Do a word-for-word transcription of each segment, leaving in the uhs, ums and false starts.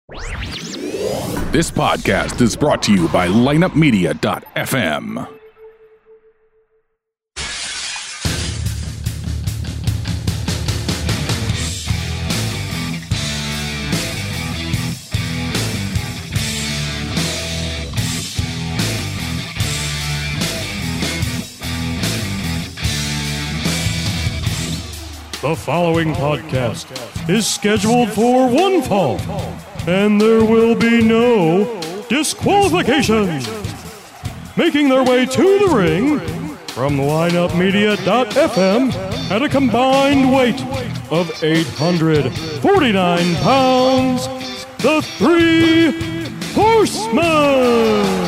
This podcast is brought to you by lineup media dot f m. The following podcast is scheduled for one fall, and there will be no disqualifications. Making their way to the ring from lineup media dot f m at a combined weight of eight hundred forty-nine pounds, the Three Horsemen.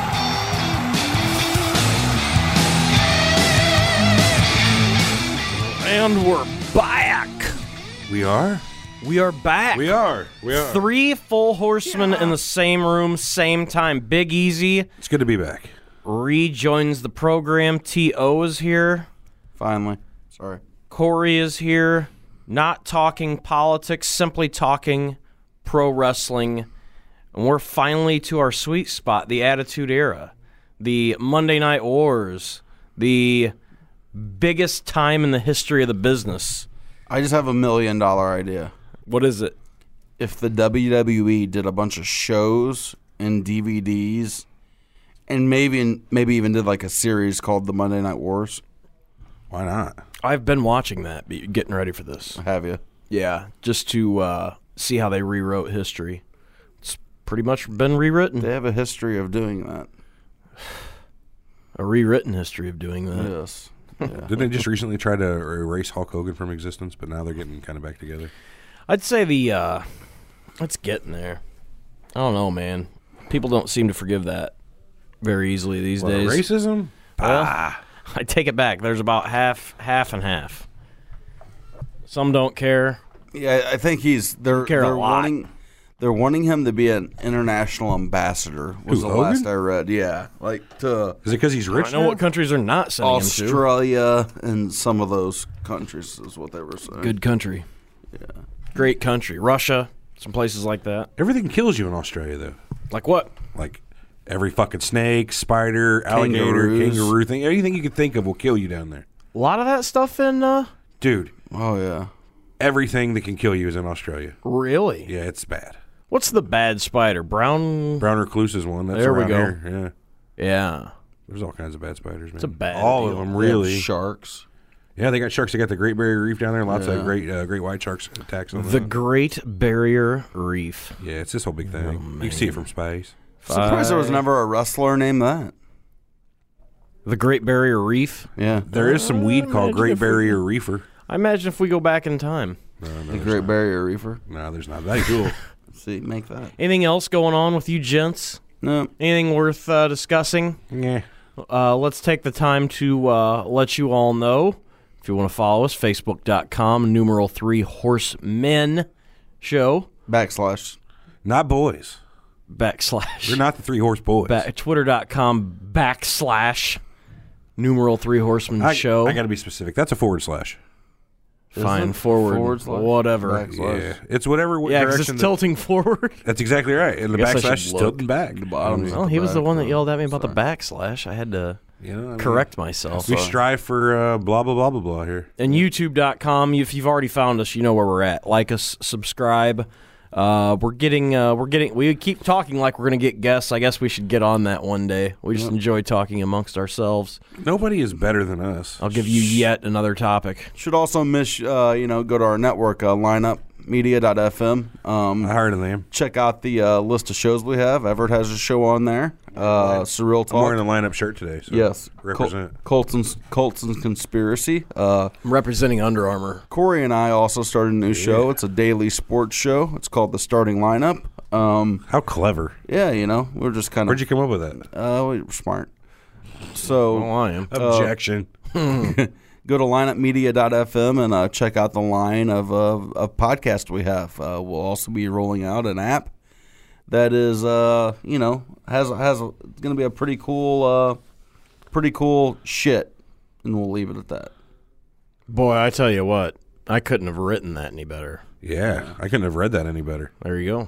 And we're back. We are? We are back. We are. We are. Three full horsemen yeah. in the same room, same time. Big Easy. It's good to be back. Rejoins the program. T O is here. Finally. Sorry. Corey is here. Not talking politics, simply talking pro wrestling. And we're finally to our sweet spot, the Attitude Era. The Monday Night Wars. The biggest time in the history of the business. I just have a million dollar idea. What is it? If the W W E did a bunch of shows and D V Ds, and maybe maybe even did like a series called the Monday Night Wars. Why not? I've been watching that, getting ready for this. Have you? Yeah, just to uh, see how they rewrote history. It's pretty much been rewritten. They have a history of doing that. A rewritten history of doing that. Yes. Yeah. Didn't they just recently try to erase Hulk Hogan from existence, but now they're getting kind of back together? I'd say the, uh, it's getting there. I don't know, man. People don't seem to forgive that very easily these What, days. Racism? Well, I take it back. There's about half, half and half. Some don't care. Yeah, I think he's, they're, care they're a lot. wanting, they're wanting him to be an international ambassador, was Who, the Hogan? last I read. Yeah. Like to Is it because he's rich I know now? what countries are not sending him to. Australia and some of those countries is what they were saying. Good country. Yeah. Great country. Russia, some places like that. Everything kills you in Australia, though. Like what? Like every fucking snake, spider, alligator, Kangaroos. kangaroo thing. Anything you can think of will kill you down there. A lot of that stuff in, uh, Dude, Oh, yeah. everything that can kill you is in Australia. really? Yeah, it's bad. What's the bad spider? Brown? Brown recluse is one. That's There we around go. Here. Yeah. Yeah. There's all kinds of bad spiders, man. It's a bad All deal. of them, They have really. sharks. Yeah, they got sharks. They got the Great Barrier Reef down there. Lots Yeah. of great uh, great white sharks attacks on The them. Great Barrier Reef. Yeah, it's this whole big thing. Oh, you can see it from space. Surprised there was never a wrestler named that. The Great Barrier Reef? Yeah. There is some weed called imagine Great if we- Barrier Reefer. I imagine if we go back in time. No, no, The there's Great not. Barrier Reefer. No, there's not. That'd be cool. See, make that. Anything else going on with you gents? No. Anything worth uh, discussing? Yeah. Uh, let's take the time to uh, let you all know. If you want to follow us, facebook dot com, numeral three horsemen show, Backslash. Not boys. backslash. We're not the three horse boys. Ba- twitter dot com backslash numeral three horsemen I, show. I got to be specific. That's a forward slash. Fine, it? forward, Forward slash? whatever. Backslash. Yeah. It's whatever Yeah, because direction. it's that- tilting forward. that's exactly right. And the Guess I backslash should is look. tilting back. The bottom. I mean, Well, he was the one that yelled at me about the backslash. I had to you know, I mean, correct myself. We strive for uh, blah, blah, blah, blah, blah here. And youtube dot com, if you've already found us, you know where we're at. Like us, subscribe. Uh, we're getting, uh, we're getting, we keep talking like we're going to get guests. I guess we should get on that one day. We just enjoy talking amongst ourselves. Nobody is better than us. I'll give you yet another topic. Should also miss, uh, you know, go to our network, uh, lineup media dot f m. Um, I heard of them. check out the uh, list of shows we have. Everett has a show on there. Uh, Surreal I'm wearing Talk. a lineup shirt today. So Yes. Represent. Col- Colton's, Colton's Conspiracy. Uh, I'm representing Under Armour. Corey and I also started a new show. It's a daily sports show. It's called The Starting Lineup. Um, How clever. yeah, you know, we're just kind of. Where'd you come up with that? Uh, we're smart. So. Oh, I am. Objection. Go to lineup media dot f m and uh, check out the line of, uh, of podcasts we have. Uh, we'll also be rolling out an app that is, uh, you know, has has it's going to be a pretty cool, uh, pretty cool shit, and we'll leave it at that. Boy, I tell you what, I couldn't have written that any better. Yeah, I couldn't have read that any better. There you go.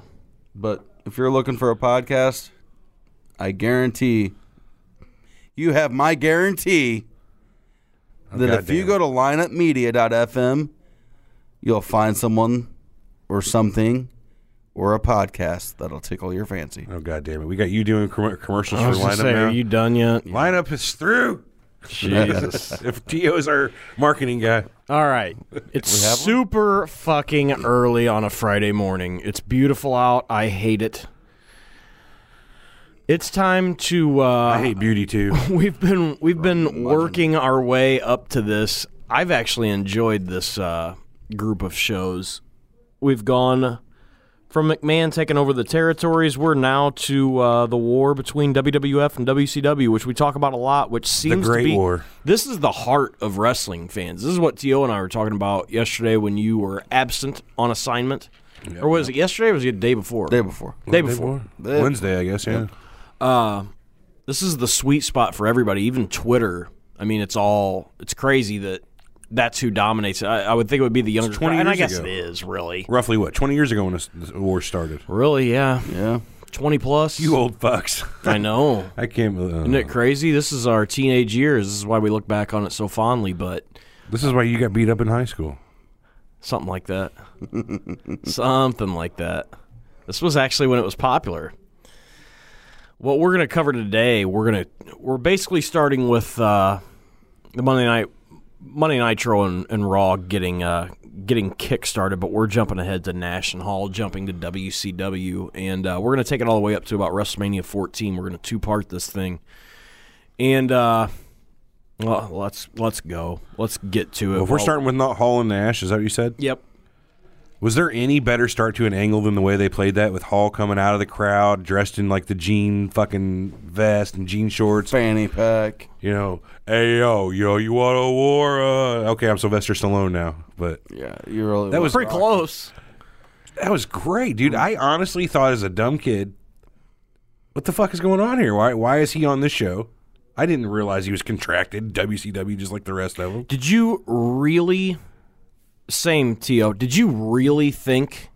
But if you're looking for a podcast, I guarantee you have my guarantee that God if you damn go it. to lineup media dot f m, you'll find someone or something or a podcast that'll tickle your fancy. Oh, God damn it. We got you doing com- commercials I for was gonna Lineup say, now. are you done yet? Lineup is through. Jesus. If T O's our marketing guy. All right. It's We have one? super fucking early on a Friday morning. It's beautiful out. I hate it. It's time to. Uh, I hate beauty, too. We've been we've been working our way up to this. I've actually enjoyed this uh, group of shows. We've gone from McMahon taking over the territories. We're now to uh, the war between W W F and W C W, which we talk about a lot. Which seems Great to be War. This is the heart of wrestling fans. This is what T O and I were talking about yesterday when you were absent on assignment, or was it yesterday? Or was it the day before? Day before. Day before. Wednesday, I guess, yeah. Uh, this is the sweet spot for everybody, even Twitter. I mean, it's all, it's crazy that that's who dominates it. I, I would think it would be the younger twenty crowd, and I years guess ago. it is, really. Roughly, what, twenty years ago when this, this war started? Really, yeah. Yeah. twenty plus. You old fucks. I know. I can't believe Isn't it crazy? This is our teenage years. This is why we look back on it so fondly, but This is why you got beat up in high school. something like that. Something like that. This was actually when it was popular. What we're going to cover today, we're going to we're basically starting with uh, the Monday night Monday Nitro and, and Raw getting uh, getting kick-started, but we're jumping ahead to National Hall, jumping to W C W, and uh, we're going to take it all the way up to about WrestleMania fourteen. We're going to two-part this thing, and uh, well, let's let's go. Let's get to it. Well, if we're Well, starting with not Hall and Nash, is that what you said? Yep. Was there any better start to an angle than the way they played that with Hall coming out of the crowd, dressed in like the jean fucking vest and jean shorts? Fanny pack. You know, hey, yo, yo, you want a war? Uh, okay, I'm Sylvester Stallone now. But Yeah, you really That was- Pretty close. that was great, dude. I honestly thought as a dumb kid, what the fuck is going on here? Why, why is he on this show? I didn't realize he was contracted W C W just like the rest of them. Did you really, same T O, did you really think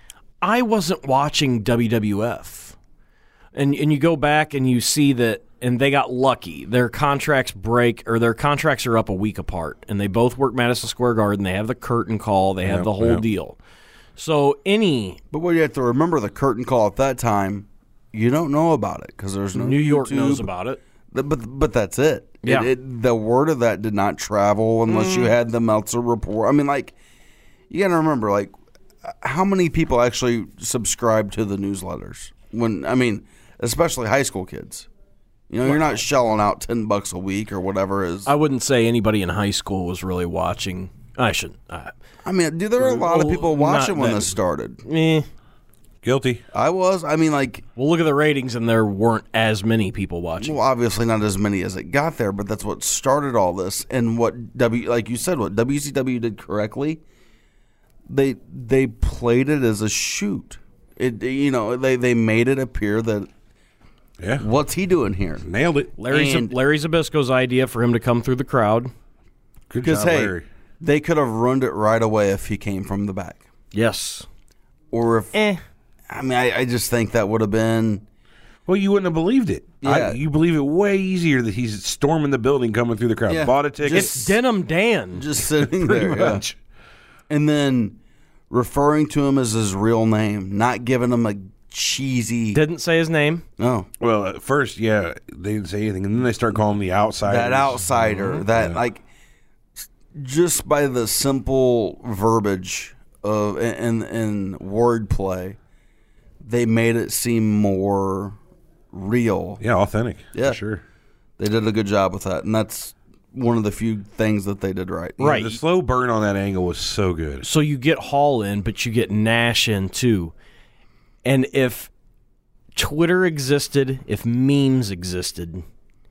I wasn't watching W W F? And and you go back and you see that, and they got lucky. Their contracts break, or their contracts are up a week apart, and they both work Madison Square Garden. They have the curtain call. They have Yep, the whole yep. deal. So any But what you have to remember, the curtain call at that time, you don't know about it because there's no New York YouTube. knows about it. Th- But but that's it. It- Yeah. it- the word of that did not travel unless you had the Meltzer report. I mean, like, you got to remember, like, how many people actually subscribe to the newsletters? When I mean, especially high school kids. You know, you're not shelling out ten bucks a week or whatever is. I wouldn't say anybody in high school was really watching. I shouldn't. Uh, I mean, dude, there were a lot of Well, people not watching when that- this started. eh. Guilty. I was. I mean, like, Well, look at the ratings, and there weren't as many people watching. well, obviously not as many as it got there, but that's what started all this. And what W, like you said, what W C W did correctly, they they played it as a shoot. It you know they they made it appear that Yeah. what's he doing here? Nailed it. Larry, And- Larry Zbyszko's idea for him to come through the crowd. Good Because job, hey, Larry. they could have ruined it right away if he came from the back, Yes. or if Eh. I mean I, I just think that would have been. Well, you wouldn't have believed it. I, Yeah. you believe it way easier that he's storming the building, coming through the crowd. Yeah. Bought a ticket. It's Denim Dan. Just sitting pretty there, yeah. much. And then referring to him as his real name, not giving him a cheesy. Didn't say his name. No, Well, at first, yeah, they didn't say anything, and then they start calling him the outsider. that outsider, that like, just by the simple verbiage of and and wordplay, they made it seem more real. Yeah, authentic. Yeah. For sure. They did a good job with that, and that's one of the few things that they did right. Right. The slow burn on that angle was so good. So you get Hall in, but you get Nash in too. And if Twitter existed, if memes existed,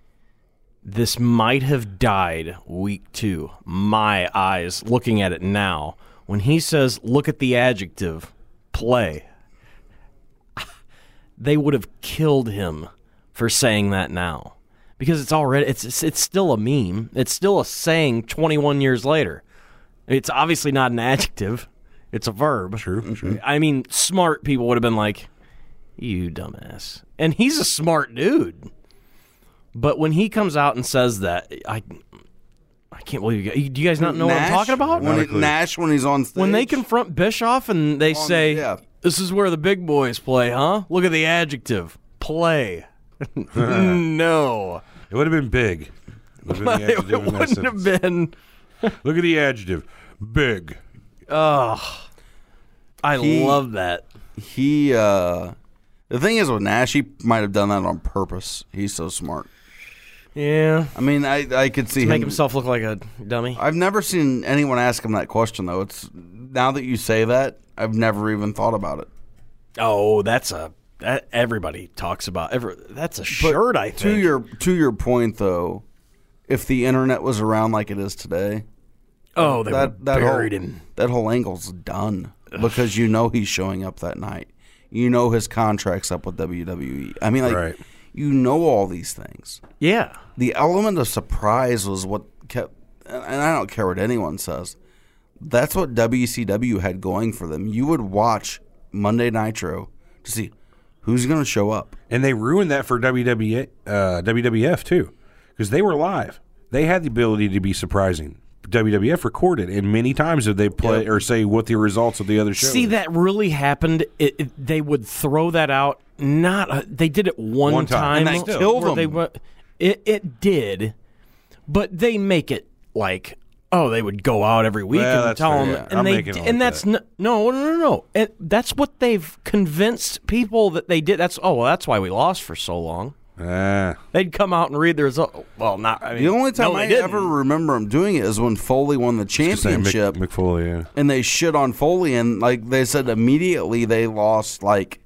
this might have died week two. My eyes looking at it now. When he says, look at the adjective, play, they would have killed him for saying that now. Because it's already, it's, it's it's still a meme. It's still a saying twenty-one years later. It's obviously not an adjective. It's a verb. True, true. I mean, smart people would have been like, You dumbass. And he's a smart dude. But when he comes out and says that, I I can't believe you guys. Do you guys not know Nash, what I'm talking about? When it, Nash, when he's on stage. When they confront Bischoff and they On- say, yeah. this is where the big boys play, huh? Look at the adjective. Play. No. It would have been big. It, would've been the It adjective in that wouldn't have sentence. been. Look at the adjective. Big. Oh. I He- love that. He, uh, the thing is with Nash, he might have done that on purpose. He's so smart. Yeah. I mean, I, I could see To him. make himself look like a dummy. I've never seen anyone ask him that question, though. It's now that you say that, I've never even thought about it. Oh, that's a. That everybody talks about. Every, that's a But shirt, I think. To your to your point, though, if the internet was around like it is today, oh, they that were that buried whole, him. that whole angle's done because you know he's showing up that night. You know his contract's up with W W E. I mean, like Right. you know all these things. Yeah. The element of surprise was what kept, and I don't care what anyone says. That's what W C W had going for them. You would watch Monday Nitro to see who's going to show up. And they ruined that for W W E, uh, W W F, too, because they were live. They had the ability to be surprising. W W F recorded, and many times did they play Yep. or say what the results of the other shows. See, that really happened. It, it, they would throw that out. Not uh, they did it one, One time. time. And that killed where them. They, wa- it it did, but they make it like oh they would go out every week Well, and that's tell fair, them, yeah. and I'm they making it and like that's that. n- no no no no. And that's what they've convinced people that they did. That's oh well that's why we lost for so long. Ah. They'd come out and read the result. Well, not I mean, The only time no, they I didn't. ever remember him doing it is when Foley won the Say Mick, championship, Mick Foley, yeah. and they shit on Foley, and like they said immediately they lost like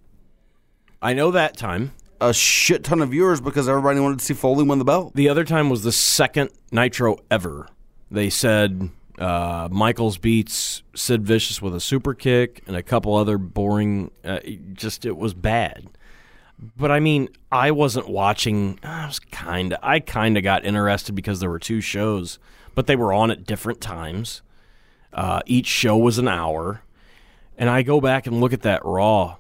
I know that time. a shit ton of viewers because everybody wanted to see Foley win the belt. The other time was the second Nitro ever. They said uh, Michaels beats Sid Vicious with a super kick and a couple other boring. Uh, just it was bad. But I mean, I wasn't watching. I was kind of. I kind of got interested because there were two shows, but they were on at different times. Uh, each show was an hour, and I go back and look at that Raw.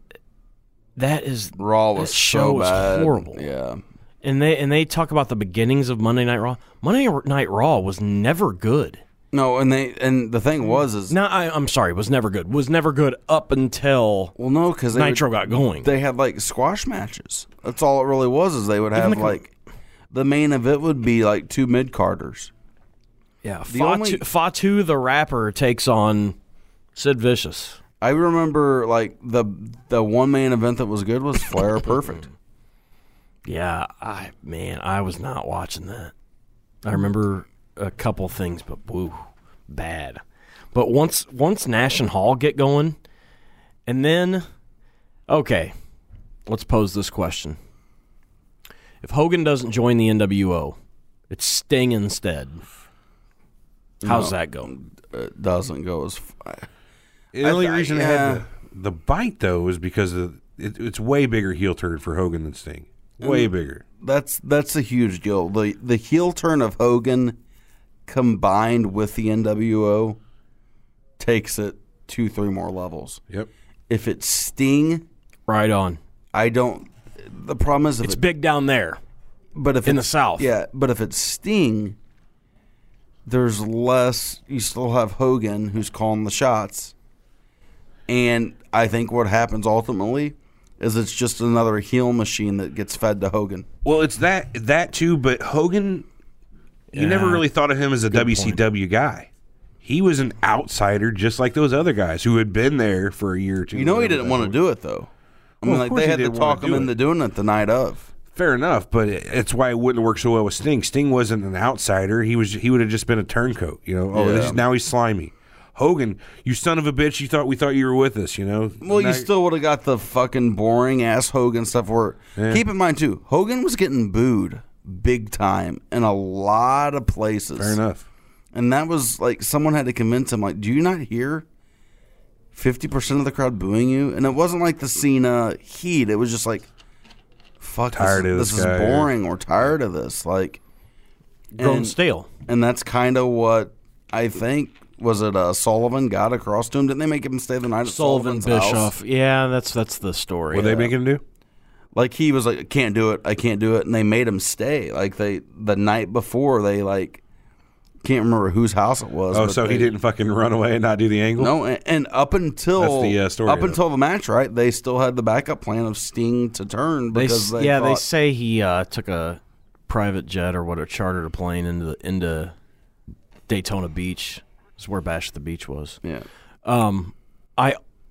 That is Raw that was show so is bad. horrible. Yeah. And they and they talk about the beginnings of Monday Night Raw. Monday Night Raw was never good. No, and they and the thing was is No, I, I'm sorry, was never good. Was never good up until well no because Nitro got going. They had like squash matches. That's all it really was. Is they would have the com- like the main event would be like two mid carders. yeah, the Fatu, only- Fatu the rapper takes on Sid Vicious. I remember like the the one main event that was good was Flair Perfect. Yeah, I man, I was not watching that. I remember a couple things, but woo, bad. But once once Nash and Hall get going, and then okay, let's pose this question: if Hogan doesn't join the N W O, it's Sting instead. How's No. that go? It doesn't go as far. The only I- I- reason it yeah. had the, the bite, though, is because of, it, it's way bigger heel turn for Hogan than Sting. Way bigger. That's that's a huge deal. The the heel turn of Hogan combined with the N W O takes it two, three more levels. Yep. If it's Sting, Right on. I don't. The problem is if It's it, big down there. but if in the it's- South. yeah. But if it's Sting, there's less. You still have Hogan who's calling the shots, and I think what happens ultimately is it's just another heel machine that gets fed to Hogan. Well, it's that that too, but Hogan, you Yeah. never really thought of him as a W C W guy. He was an outsider, just like those other guys who had been there for a year or two. You know he whatever didn't that want to was. do it though. I Well, mean, of like course they he had to didn't wanna talk him do into it. doing it the night of. Fair enough, but it- it's why it wouldn't work so well with Sting. Sting wasn't an outsider; he was. He would have just been a turncoat. You know. Oh, this Yeah. is, now he's slimy. Hogan, you son of a bitch! You thought we thought you were with us. You know. Well, Now- you still would have got the fucking boring ass Hogan stuff. Where Yeah. keep in mind too, Hogan was getting booed big time in a lot of places. fair enough. And that was like someone had to convince him, like, do you not hear fifty percent of the crowd booing you? And it wasn't like the Cena heat. It was just like, fuck, Tired this, of this this is guy. boring. We're tired of this. Like, Grown and, stale. and that's kind of what I think was it uh, Sullivan got across to him? Didn't they make him stay the night at Sullivan Sullivan's Bischoff. house? Yeah, that's that's the story. What they make him do? Like he was like, I can't do it, I can't do it, and they made him stay. Like they the night before they like can't remember whose house it was. Oh, but so they, he didn't fucking run away and not do the angle? No, and, and up until That's the, uh, story up of it. until the match, right? They still had the backup plan of Sting to turn They, because s- they yeah, they thought- say he uh, took a private jet or what, a chartered a plane into the, into Daytona Beach. Is where Bash at the Beach was. yeah. Um, I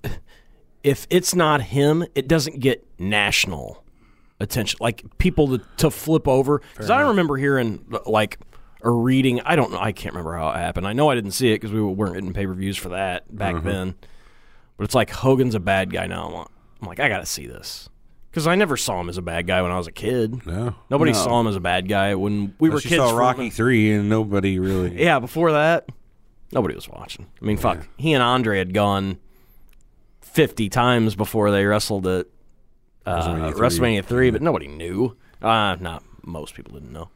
if it's not him, it doesn't get national attention. Like people to, to flip over. Because I remember hearing like or reading. I don't know. I can't remember how it happened. I know I didn't see it because we weren't getting pay per views for that back Mm-hmm. then. But it's like Hogan's a bad guy now. I'm like, I'm like I got to see this because I never saw him as a bad guy when I was a kid. No. Nobody No. saw him as a bad guy when we were Unless you kids. saw for- Rocky three and nobody really. Yeah, before that, nobody was watching. I mean, fuck. He and Andre had gone fifty times before they wrestled at uh, WrestleMania three. WrestleMania three, but nobody knew. Uh, not most people didn't know.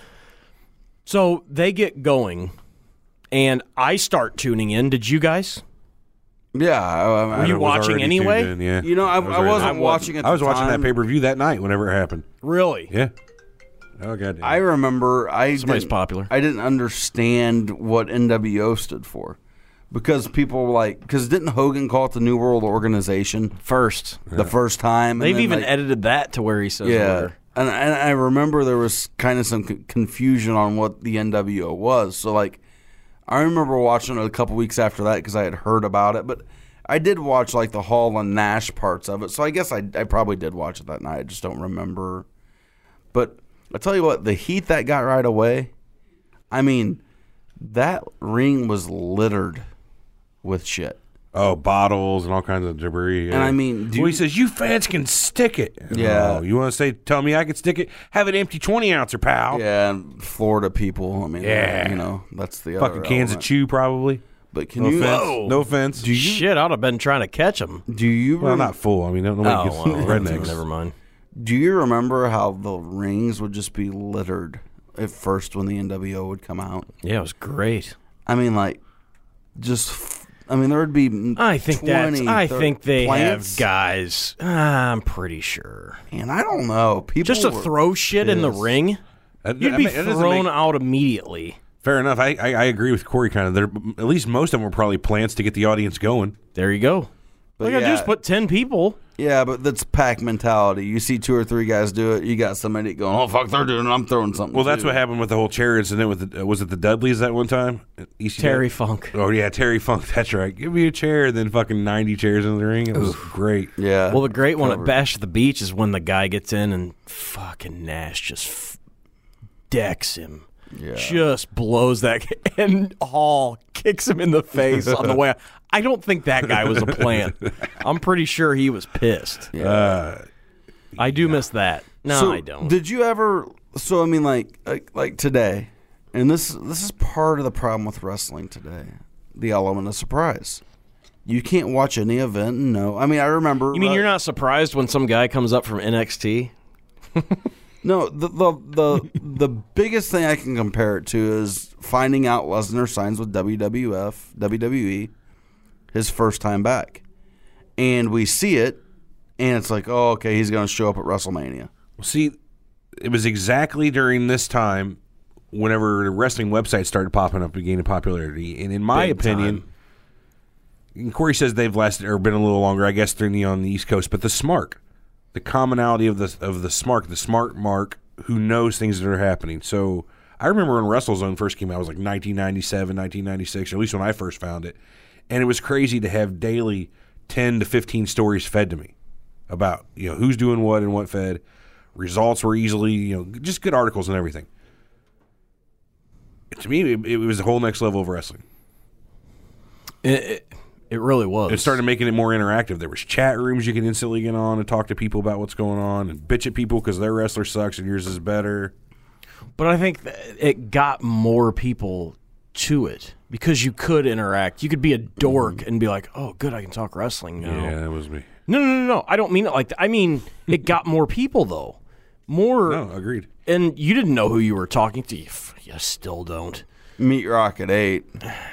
So they get going, and I start tuning in. Did you guys? Yeah, I, I, Were you I was watching already anyway? tuned in, yeah. You know, I, was I already- wasn't I watching it. I was watching that pay per view that night whenever it happened. Really? Yeah. Oh god. I remember I Somebody's didn't- popular. I didn't understand what N W O stood for because people were like, because didn't Hogan call it the New World Organization First. the first time? And They've then, even like, edited that to where he says yeah. later. And, and I remember there was kind of some c- confusion on what the N W O was. So, like, I remember watching it a couple weeks after that because I had heard about it. But I did watch, like, the Hall and Nash parts of it. So I guess I, I probably did watch it that night. I just don't remember. But I tell you what, the heat that got right away, I mean, that ring was littered with shit. Oh, bottles and all kinds of debris. Yeah. And I mean, do well, he you- says you fans can stick it. Yeah. Oh, you want to say, tell me I can stick it? Have an empty twenty ouncer, pal. Yeah, and Florida people, I mean, Yeah. you know, that's the Fucking other cans element. of chew, probably. But can No you offense. Whoa. No offense. Do you Shit, I'd have been trying to catch him. do you Well, rem- not full. I mean, nobody Oh, gets well, rednecks. never mind. Do you remember how the rings would just be littered at first when the N W O would come out? Yeah, it was great. I mean, like, just, f- I mean, there would be. I think that's. twenty, I thirty think they plants. have guys. I'm pretty sure. And I don't know. People Just to were- throw shit in the pissed. ring, That- you'd I be mean, that doesn't thrown make- out immediately. Fair enough. I, I I agree with Corey. Kind of. There, at least most of them were probably plants to get the audience going. There you go. But All you gotta do yeah. is put ten people. Yeah, but that's pack mentality. You see two or three guys do it, you got somebody going, "Oh fuck, they're doing it. I'm throwing something." Well, that's too." what happened with the whole chair incident. With the, uh, was it the Dudleys that one time? E C W? Terry Funk. Oh yeah, Terry Funk. That's right. Give me a chair, and then fucking ninety chairs in the ring. It was great. Yeah. Well, the great one at Covered. Bash at the Beach is when the guy gets in and fucking Nash just f- decks him. Yeah. Just blows that guy, and Hall kicks him in the face on the way out. I don't think that guy was a plant. I'm pretty sure he was pissed. Uh, I do miss that. No, so I don't. Did you ever? So I mean, like, like, like today, and this this is part of the problem with wrestling today: the element of surprise. You can't watch any event and know. I mean, I remember. You mean uh, you're not surprised when some guy comes up from N X T? No, the the the the biggest thing I can compare it to is finding out Lesnar signs with W W F, W W E, his first time back, and we see it, and it's like, oh, okay, he's going to show up at WrestleMania. see, it was exactly during this time, whenever the wrestling websites started popping up and gaining popularity. And in my Big opinion, time. and Corey says they've lasted or been a little longer, I guess, during the on the East Coast. But the smart, the commonality of the of the smart, the smart mark who knows things that are happening. So I remember when WrestleZone first came out, it was like nineteen ninety-seven, nineteen ninety-six, or at least when I first found it, and it was crazy to have daily ten to fifteen stories fed to me about, you know, who's doing what and what fed. Results were easily, you know, just good articles and everything. To me, it, it was a whole next level of wrestling. It, it, it really was. It started making it more interactive. There was chat rooms you could instantly get on and talk to people about what's going on and bitch at people because their wrestler sucks and yours is better. But I think that it got more people to it because you could interact. You could be a dork and be like, "Oh, good, I can talk wrestling now." Yeah, that was me. No, no, no, no. I don't mean it like that. I mean it got more people though. More, No, agreed. and you didn't know who you were talking to. You, f- you still don't. Meat Rock at eight.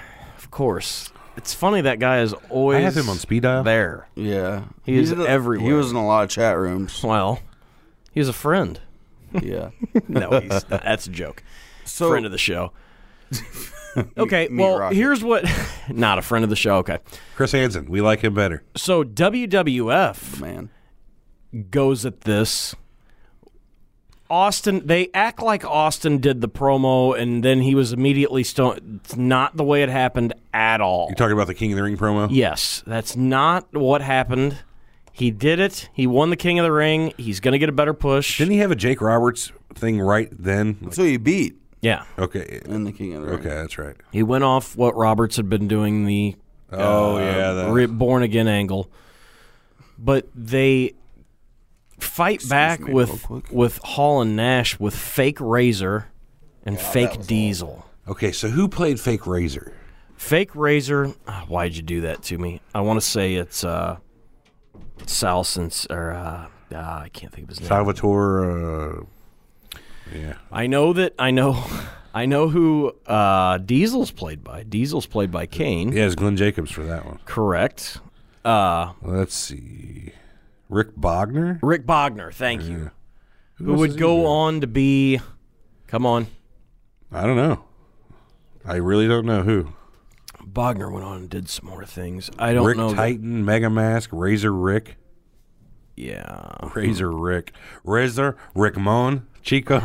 of course. It's funny that guy is always I have him on speed dial. there. Yeah. He is did a- everywhere. He was in a lot of chat rooms. Well, he's a friend. Yeah. No, he's not. That's a joke. So, Friend of the show. Okay, Meet well, Rocket. here's what... Not a friend of the show, okay. Chris Hansen, we like him better. So W W F man. goes at this. Austin, they act like Austin did the promo, and then he was immediately stoned. It's not the way it happened at all. You talking about the King of the Ring promo? Yes, that's not what happened. He did it. He won the King of the Ring. He's going to get a better push. Didn't he have a Jake Roberts thing right then? So you beat Yeah. Okay. in the King of the Ring. Okay, that's right. He went off what Roberts had been doing, the Oh, uh, yeah. That, re- born again angle. But they fight back me real with quick. with Hall and Nash with fake Razor and fake Diesel. okay, so who played Fake Razor? Fake Razor. Oh, why'd you do that to me? I want to say it's uh, Salsons or uh, ah, I can't think of his name. Salvatore. Uh, yeah. I know that I know. I know who uh, Diesel's played by. Diesel's played by Kane. Yeah, it's Glenn Jacobs for that one. Correct. Uh, Let's see. Rick Bogner? Rick Bogner, thank you. Who else would is he go doing? on to be? Come on, I don't know. I really don't know who. Bogner went on and did some more things. I don't Rick know. that- Titan, Mega Mask, Razor Rick, yeah. Razor Rick, Razor Rick Mon, Chico.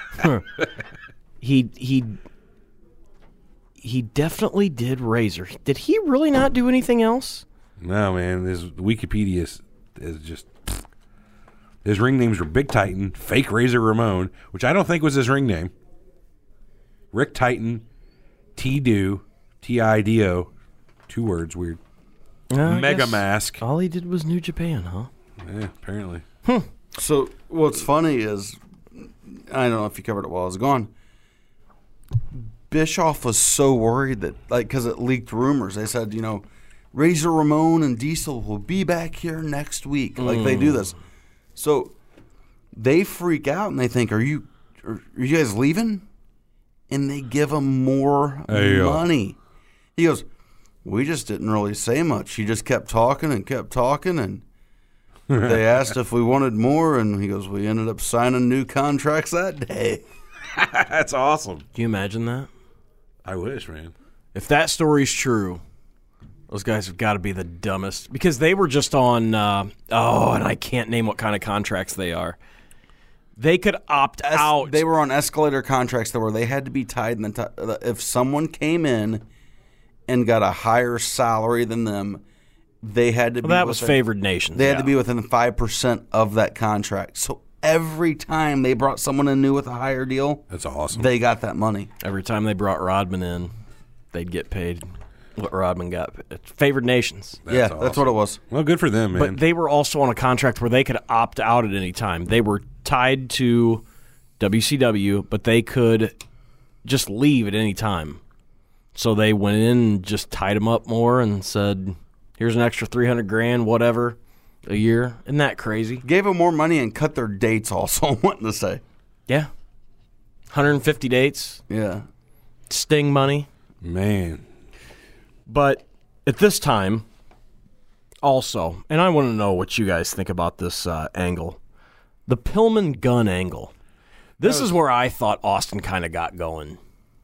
He he he definitely did Razor. Did he really not do anything else? No, man, this Wikipedia is, is just. His ring names were Big Titan, Fake Razor Ramon, which I don't think was his ring name. Rick Titan, T-Do, T I D O, two words, weird. Uh, I Mega guess Mask. All he did was New Japan, huh? Yeah, apparently. So what's funny is, I don't know if you covered it while I was gone. Bischoff was so worried that, like, because it leaked rumors. They said, you know, Razor Ramon and Diesel will be back here next week. Like they do this, so they freak out and they think, "Are you, are, are you guys leaving?" And they give him more Hey, yo. money. He goes, "We just didn't really say much. He just kept talking and kept talking and." They asked if we wanted more, and he goes, "We ended up signing new contracts that day." That's awesome. Can you imagine that? I wish, man. If that story's true, those guys have got to be the dumbest because they were just on. Uh, oh, and I can't name what kind of contracts they are. They could opt Es- out. They were on escalator contracts that where they had to be tied. In the t- if someone came in and got a higher salary than them, they had to. well, be that was within, favored nations. They had yeah. to be within five percent of that contract. So every time they brought someone in new with a higher deal, That's awesome. they got that money. Every time they brought Rodman in, they'd get paid what Rodman got. Favored nations. That's yeah, awesome. that's what it was. Well, good for them, man. But they were also on a contract where they could opt out at any time. They were tied to W C W, but they could just leave at any time. So they went in and just tied them up more and said, here's an extra three hundred grand, whatever, a year. Isn't that crazy? Gave them more money and cut their dates. Also, I'm wanting to say, Yeah. one hundred fifty dates, yeah. Sting money. man. But at this time, also, and I want to know what you guys think about this uh, angle, the Pillman gun angle. This is where I thought Austin kind of got going.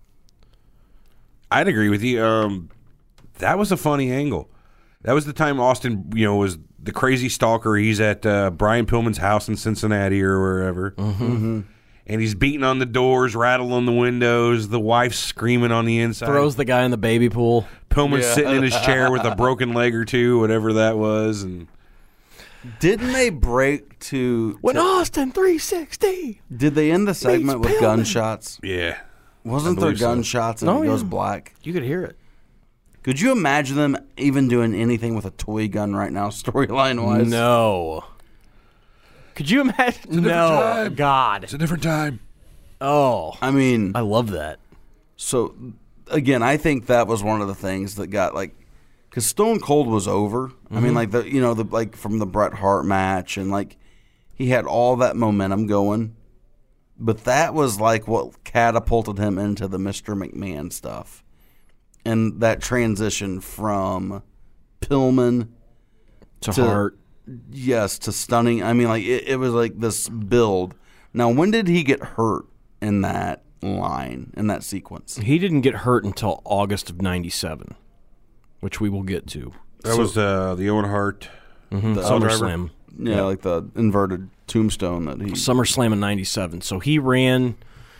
I'd agree with you. Um, that was a funny angle. That was the time Austin, you know, was the crazy stalker. He's at uh, Brian Pillman's house in Cincinnati or wherever. Mm-hmm. And he's beating on the doors, rattling the windows. The wife's screaming on the inside. Throws the guy in the baby pool. Pillman's Yeah. sitting in his chair with a broken leg or two, whatever that was. And Didn't they break to? When to- Austin three sixty. did they end the segment with Pillman. gunshots? yeah, Wasn't I there believe so. gunshots and Oh, it goes yeah. black? You could hear it. Could you imagine them even doing anything with a toy gun right now, storyline wise? No. Could you imagine? No. time. God. it's a different time. Oh. I mean, I love that. so again, I think that was one of the things that got like, because Stone Cold was over. I Mm-hmm. mean, like the you know the like from the Bret Hart match and like he had all that momentum going, but that was like what catapulted him into the Mister McMahon stuff. and that transition from Pillman To, to- Hart. yes, to Stunning. I mean, like it, it was like this build. Now, when did he get hurt in that line, in that sequence? He didn't get hurt until August of ninety-seven, which we will get to. That was uh, the Owen Hart. Mm-hmm. The- SummerSlam. Yeah, like the inverted tombstone that he. SummerSlam in ninety-seven. So he ran.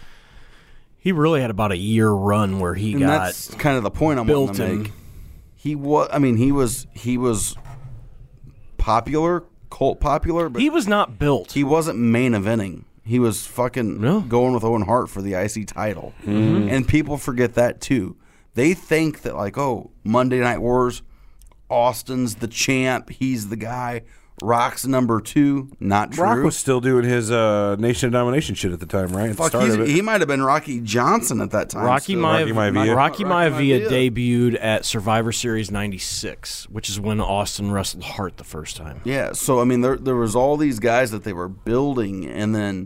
He really had about a year run where he and got that's kind of the point I'm built wanting to in. make. He was. I mean, he was. He was popular, cult popular, but He was not built. he wasn't main eventing. He was fucking No. going with Owen Hart for the I C title. Mm-hmm. And people forget that too. They think that, like, oh, Monday Night Wars, Austin's the champ. He's the guy. Rock's number two. Not true. Rock was still doing his uh, Nation of Domination shit at the time, right? At the Fuck, start he's, of it. he might have been Rocky Johnson at that time. Rocky, still. Maivia, Rocky Maivia. Rocky Rocky Maivia Maivia. debuted at Survivor Series ninety-six, which is when Austin wrestled Hart the first time. Yeah, so I mean, there there was all these guys that they were building, and then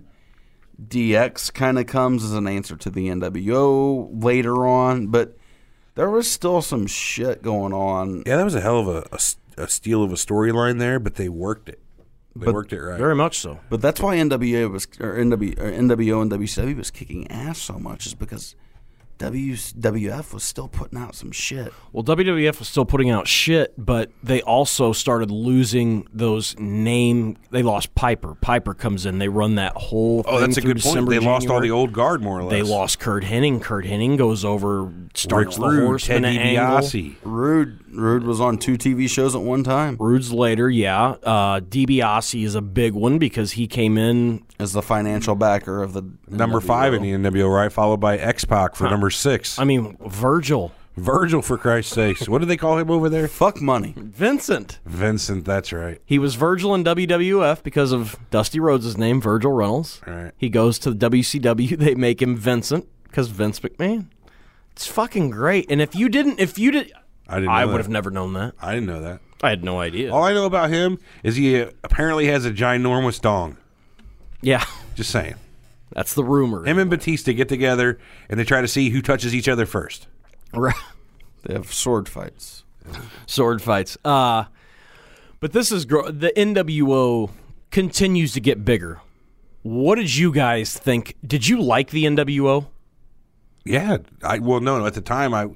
D X kind of comes as an answer to the N W O later on, but there was still some shit going on. Yeah, that was a hell of a, a s- a steal of a storyline there, but they worked it. They worked it right. Very much so. But that's why N W A was or N W or N W O and W C W was kicking ass so much, is because W W F was still putting out some shit. Well, W W F was still putting out shit, but they also started losing those name. They lost Piper. Piper comes in. They run that whole thing Oh, that's a through good point. December, They lost all January. the old guard, more or less. They lost Kurt Hennig. Kurt Hennig goes over, starts Rick the Rude, Horseman Ted angle. DiBiase. Rude Rude was on two T V shows at one time Rude's later, yeah. Uh, DiBiase is a big one because he came in. as the financial backer of the Number N W O. five in the N W O, right? Followed by X-Pac for number six. I mean, Virgil, Virgil, for Christ's sakes. What do they call him over there? Fuck money. Vincent. Vincent, that's right. He was Virgil in W W F because of Dusty Rhodes' name, Virgil Reynolds. All right. He goes to the W C W. They make him Vincent because Vince McMahon. It's fucking great. And if you didn't, if you did, I didn't know I that. would have never known that. I didn't know that. I had no idea. All I know about him is he uh, apparently has a ginormous dong. Yeah, Just saying. that's the rumor. Him and Batista get together, and they try to see who touches each other first. Right. They have sword fights. Sword fights. Uh, but this is gro- the N W O continues to get bigger. What did you guys think? Did you like the N W O? Yeah. I Well, no, no. At the time, I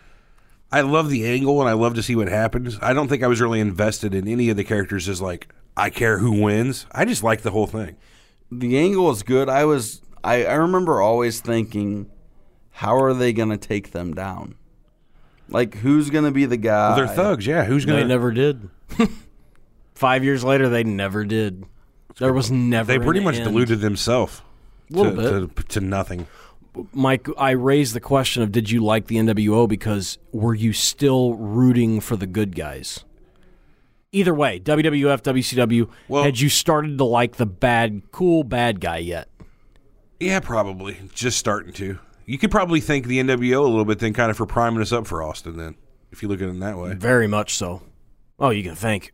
I love the angle, and I love to see what happens. I don't think I was really invested in any of the characters as, like, I care who wins. I just like the whole thing. The angle was good. I was I, I remember always thinking, how are they gonna take them down? Like, who's gonna be the guy? Well, they're thugs, yeah. Who's going They to... never did. Five years later, they never did. There was never. They pretty an much end. deluded themselves Little to, bit. to, to nothing. Mike, I raised the question of did you like the N W O because were you still rooting for the good guys? Either way, W W F, W C W, Well- had you started to like the bad, cool bad guy yet? Yeah, probably. Just starting to. You could probably thank the N W O a little bit then kind of for priming us up for Austin then, if you look at it in that way. Very much so. Oh, you can thank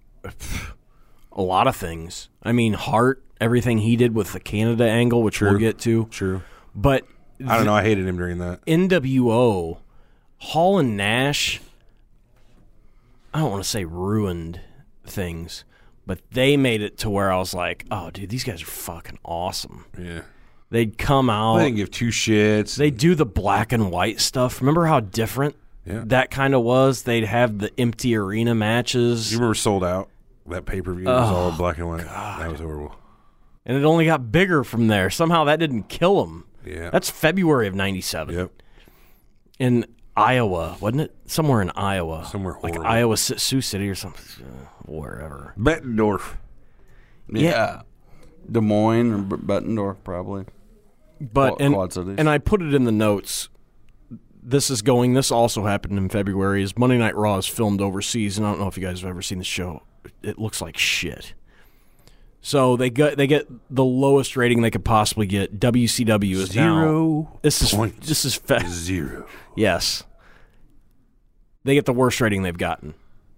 a lot of things. I mean, Hart, everything he did with the Canada angle, which we'll True. get to. True. But I don't know. I hated him during that. N W O, Hall and Nash, I don't want to say ruined things, but they made it to where I was like, oh, dude, these guys are fucking awesome. Yeah. They'd come out. I didn't give two shits. They do the black and white stuff. Remember how different Yeah. that kind of was? They'd have the empty arena matches, you remember Sold Out? That pay-per-view was all black and white. That was horrible. and it only got bigger from there. Somehow that didn't kill them. Yeah. That's February of ninety-seven. Yep. In Iowa, wasn't it? Somewhere in Iowa. Somewhere like horrible. Iowa, Si- Sioux City or something. Uh, wherever. Bettendorf. yeah. Des Moines or B- Bettendorf probably. But Quad- and, Quad Cities. and I put it in the notes. This is going. This also happened in February. Is Monday Night Raw is filmed overseas, and I don't know if you guys have ever seen the show. It looks like shit. So they get they get the lowest rating they could possibly get. W C W is now. Zero This is points. this is fe- Zero. yes. They get the worst rating they've gotten.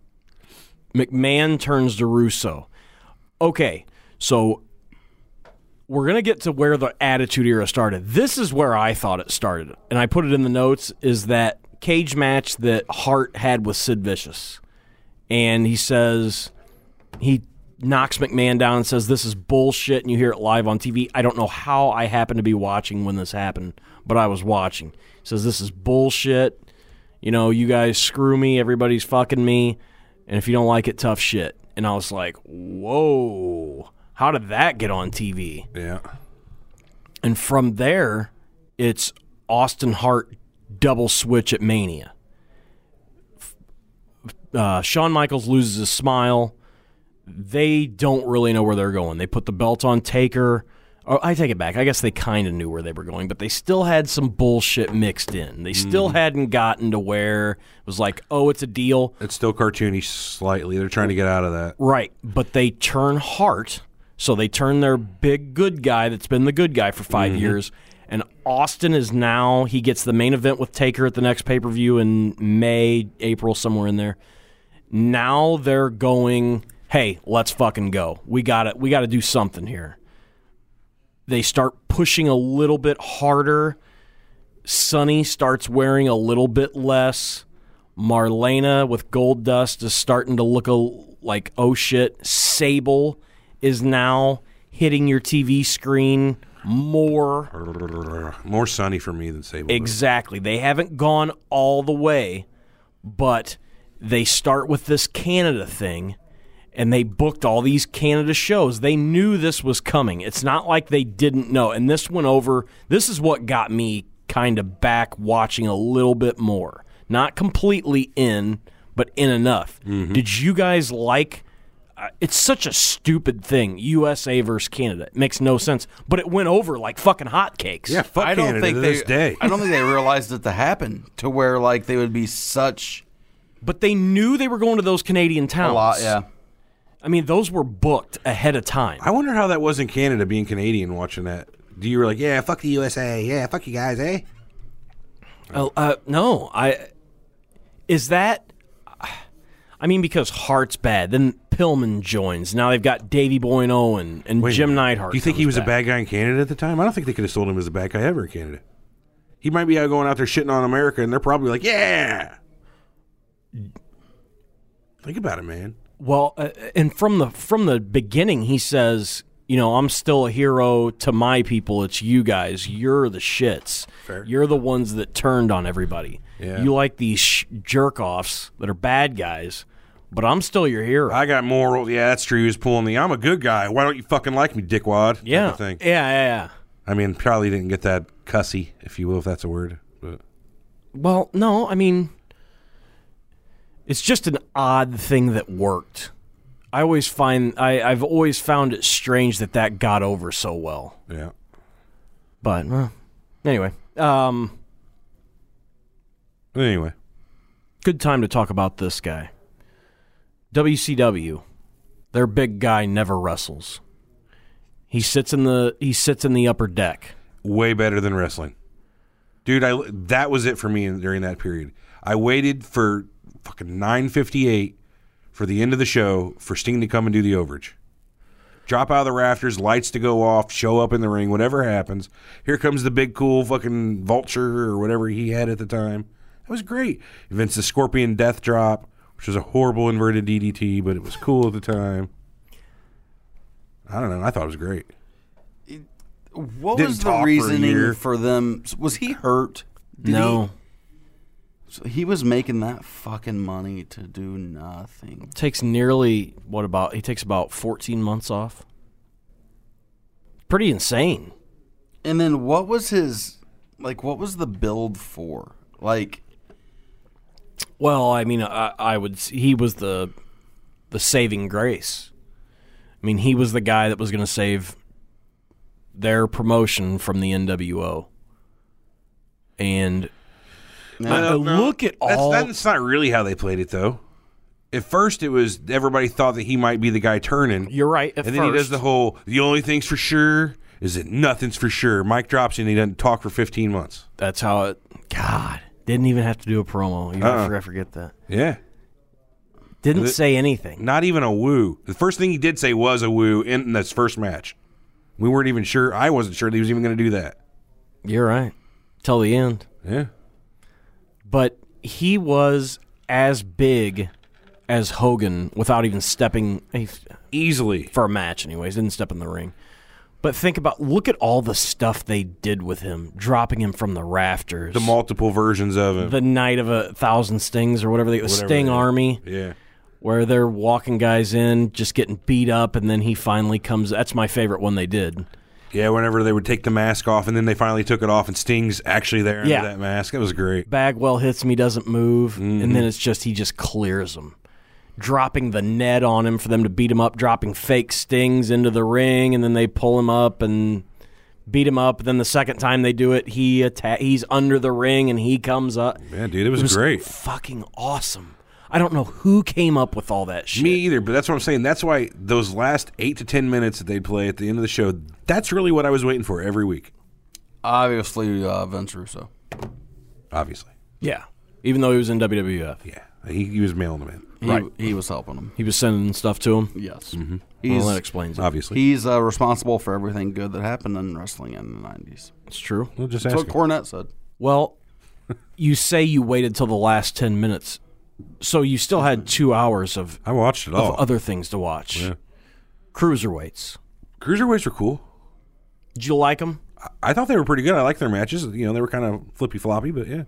McMahon turns to Russo. Okay, so we're going to get to where the Attitude Era started. This is where I thought it started, and I put it in the notes, is that cage match that Hart had with Sid Vicious. And he says, he knocks McMahon down and says, this is bullshit, and you hear it live on T V. I don't know how I happened to be watching when this happened, but I was watching. He says, this is bullshit. You know, you guys screw me, everybody's fucking me, and if you don't like it, tough shit. And I was like, whoa, how did that get on T V? Yeah. And from there, it's Austin Hart double switch at Mania. Uh, Shawn Michaels loses his smile. They don't really know where they're going. They put the belt on Taker. Oh, I take it back. I guess they kind of knew where they were going, but they still had some bullshit mixed in. They still mm. hadn't gotten to where it was like, oh, it's a deal. It's still cartoony slightly. They're trying to get out of that. Right, but they turn Hart, so they turn their big good guy that's been the good guy for five mm-hmm. years, and Austin is now, he gets the main event with Taker at the next pay-per-view in May, April, somewhere in there. Now they're going, hey, let's fucking go. We got we got to do something here. They start pushing a little bit harder. Sonny starts wearing a little bit less. Marlena with Gold Dust is starting to look a, like, oh shit. Sable is now hitting your T V screen more. More Sonny for me than Sable. Exactly. They haven't gone all the way, but they start with this Canada thing. And they booked all these Canada shows. They knew this was coming. It's not like they didn't know. And this went over. This is what got me kind of back watching a little bit more. Not completely in, but in enough. Mm-hmm. Did you guys like... Uh, it's such a stupid thing, U S A versus Canada. It makes no sense. But it went over like fucking hotcakes. Yeah, fuck I don't Canada think to they, this day. I don't think they realized it to happen to where like they would be such... But they knew they were going to those Canadian towns. A lot, yeah. I mean, those were booked ahead of time. I wonder how that was in Canada, being Canadian, watching that. Do you were like, yeah, fuck the U S A, yeah, fuck you guys, eh? Oh, uh, no, I is that. I mean, because Hart's bad, then Pillman joins. Now they've got Davey Boy and Owen and Wait, Jim Neidhart. Do you think he was back. a bad guy in Canada at the time? I don't think they could have sold him as a bad guy ever in Canada. He might be out going out there shitting on America, and they're probably like, yeah. Think about it, man. Well, uh, and from the from the beginning, he says, you know, I'm still a hero to my people. It's you guys. You're the shits. Fair. You're the ones that turned on everybody. Yeah. You like these sh- jerk-offs that are bad guys, but I'm still your hero. I got moral. Yeah, that's true. He was pulling the, I'm a good guy. Why don't you fucking like me, dickwad? Yeah. Thing. Yeah, yeah, yeah. I mean, probably didn't get that cussy, if you will, if that's a word. But Well, no, I mean, it's just an odd thing that worked. I always find I, I've always found it strange that that got over so well. Yeah. But well, anyway, um, anyway, good time to talk about this guy. W C W, their big guy never wrestles. He sits in the he sits in the upper deck. Way better than wrestling, dude. I that was it for me during that period. I waited for fucking nine fifty-eight. For the end of the show, for Sting to come and do the overage. Drop out of the rafters, lights to go off, show up in the ring, whatever happens. Here comes the big cool fucking vulture or whatever he had at the time. That was great. Vince the Scorpion Death Drop, which was a horrible inverted D D T, but it was cool at the time. I don't know. I thought it was great. What Didn't was the talk for a reasoning year. for them? Was he hurt? Did no. He, so he was making that fucking money to do nothing. Takes nearly, what about, he takes about fourteen months off. Pretty insane. And then what was his, like, what was the build for? Like, Well, I mean, I, I would, he was the the saving grace. I mean, he was the guy that was going to save their promotion from the N W O. And No, uh, no. look at That's, all... That's not really how they played it, though. At first, it was everybody thought that he might be the guy turning. You're right, at And then he does first. the whole, the only thing's for sure is that nothing's for sure. Mike drops in and he doesn't talk for fifteen months. That's how it... God, didn't even have to do a promo. You Uh-uh. uh-uh. forget that. Yeah. Didn't The- say anything. Not even a woo. The first thing he did say was a woo in this first match. We weren't even sure. I wasn't sure that he was even going to do that. You're right. Till the end. Yeah. But he was as big as Hogan without even stepping easily for a match. Anyways, didn't step in the ring. But think about, look at all the stuff they did with him, dropping him from the rafters. The multiple versions of him. The Night of a Thousand Stings or whatever, they, the Whatever Sting they- Army. Yeah. Where they're walking guys in, just getting beat up, and then he finally comes. That's my favorite one they did. Yeah, whenever they would take the mask off, and then they finally took it off, and Sting's actually there under Yeah. that mask. It was great. Bagwell hits him, he doesn't move, Mm-hmm. and then it's just, he just clears them. Dropping the net on him for them to beat him up, dropping fake Stings into the ring, and then they pull him up and beat him up. Then the second time they do it, he atta- he's under the ring, and he comes up. Yeah, dude, it was, It was great. fucking awesome. I don't know who came up with all that shit. Me either, but that's what I'm saying. That's why those last eight to ten minutes that they play at the end of the show, that's really what I was waiting for every week. Obviously, uh, Vince Russo. Obviously. Yeah. Even though he was in W W F. Yeah. He, he was mailing them in. He, Right. he was helping him. He was sending stuff to him. Yes. Mm-hmm. He's, Well, that explains it. Obviously. he's uh, responsible for everything good that happened in wrestling in the nineties. It's true. We'll just That's ask what him. Cornette said. Well, you say you waited till the last ten minutes, so you still had two hours of, I watched it of all. other things to watch. Yeah. Cruiserweights. Cruiserweights were cool. Did you like them? I thought they were pretty good. I liked their matches. You know, they were kind of flippy floppy, but yeah.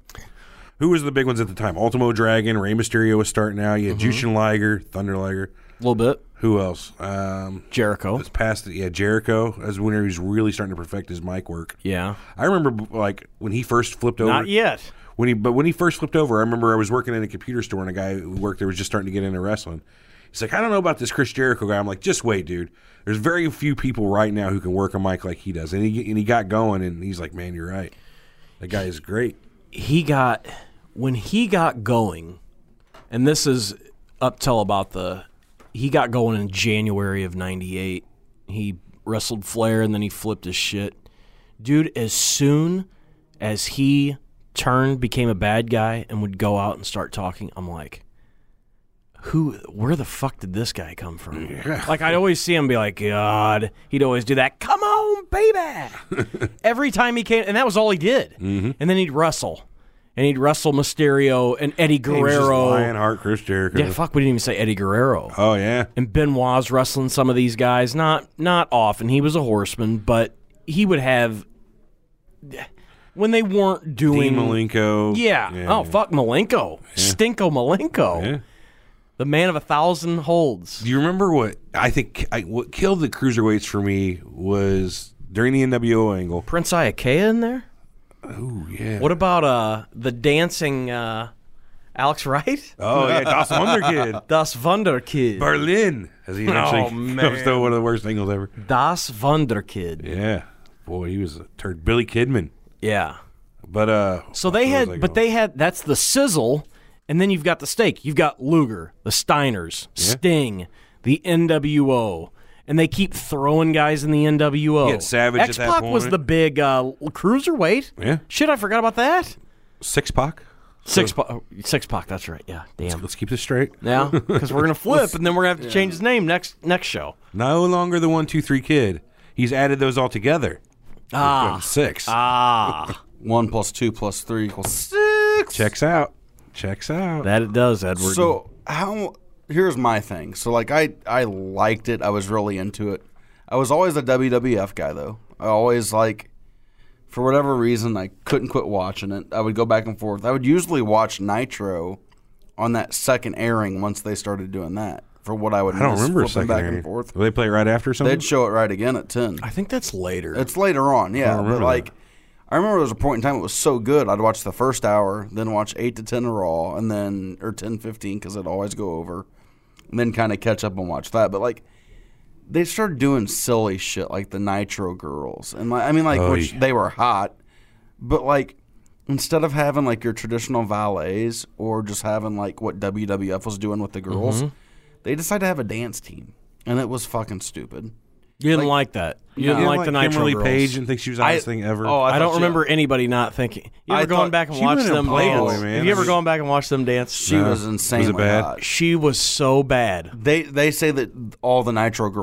Who was the big ones at the time? Ultimo Dragon, Rey Mysterio was starting out. You had Mm-hmm. Jushin Liger, Thunder Liger. A little bit. Who else? Um, Jericho. it's past it. Yeah, Jericho as when he was really starting to perfect his mic work. Yeah. I remember like when he first flipped over. Not yet. When he, but when he first flipped over, I remember I was working in a computer store and a guy who worked there was just starting to get into wrestling. He's like, I don't know about this Chris Jericho guy. I'm like, just wait, dude. There's very few people right now who can work a mic like he does. And he and he got going, and he's like, man, you're right. That guy is great. He got, when he got going, and this is up till about the, he got going in January of ninety-eight. He wrestled Flair, and then he flipped his shit. Dude, as soon as he turned, became a bad guy, and would go out and start talking, I'm like, who, where the fuck did this guy come from? Like, I'd always see him be like, God. He'd always do that, come on, baby. Every time he came, and that was all he did. Mm-hmm. And then he'd wrestle. And he'd wrestle Mysterio and Eddie He was just Guerrero. Lionheart, Chris Jericho. Yeah, fuck, we didn't even say Eddie Guerrero. Oh, yeah. And Benoit's wrestling some of these guys. Not not often. He was a horseman, but he would have, when they weren't doing. Dean Malenko. Yeah. Oh, yeah. fuck, Malenko. Stinko Malenko. Yeah. The man of a thousand holds. Do you remember what I think I, what killed the cruiserweights for me was during the N W O angle? Prince Iakea in there? Oh, yeah. What about uh the dancing uh, Alex Wright? Oh, yeah, Das Wunderkid. Das Wunderkid. Berlin, as he eventually Oh, comes man. to one of the worst angles ever. Das Wunderkid. Yeah. Boy, he was a turd. Billy Kidman. Yeah. But, uh... So they where was had, I but going? they had, that's the sizzle, and then you've got the steak. You've got Luger, the Steiners, Sting, the N W O, and they keep throwing guys in the N W O. You had Savage at that X-Pac was point. the big uh, cruiserweight. Yeah. Shit, I forgot about that. Six-Pac? Six Pac, oh, Six Pac. That's right. Yeah, damn. Let's keep this straight. Yeah, because we're gonna flip, and then we're gonna have to change his name next next show. No longer the one, two, three kid. He's added those all together. Ah, Six. ah, One plus two plus three equals six. Checks out. Checks out. that it does, Edward. So how? Here's my thing. So like I I liked it. I was really into it. I was always a W W F guy though. I always like, for whatever reason, I couldn't quit watching it. I would go back and forth. I would usually watch Nitro on that second airing once they started doing that. For what I would I don't miss remember a flipping second back airing. and forth. Will they play it right after something? They'd show it right again at ten. I think that's later. It's later on, yeah. don't But remember like, that. I remember there was a point in time it was so good. I'd watch the first hour, then watch eight to ten of Raw, and then or ten fifteen because it'd always go over, and then kind of catch up and watch that. But like, they started doing silly shit like the Nitro Girls, and like, I mean, like, Oh, which yeah. they were hot, but like, instead of having like your traditional valets or just having like what W W F was doing with the girls, Mm-hmm. they decided to have a dance team, and it was fucking stupid. you didn't like, that. You No. didn't You like don't the Nitro Kimberly Girls. Page and think she was the I- hottest thing ever. oh, I, thought don't she- remember anybody not thinking. You I ever gone thought- back and she watched went in them Playboy, dance? man. Have you ever I mean- gone back and watched them dance? She No. was insanely Was it bad? hot. She was so bad. They they say that all the Nitro girls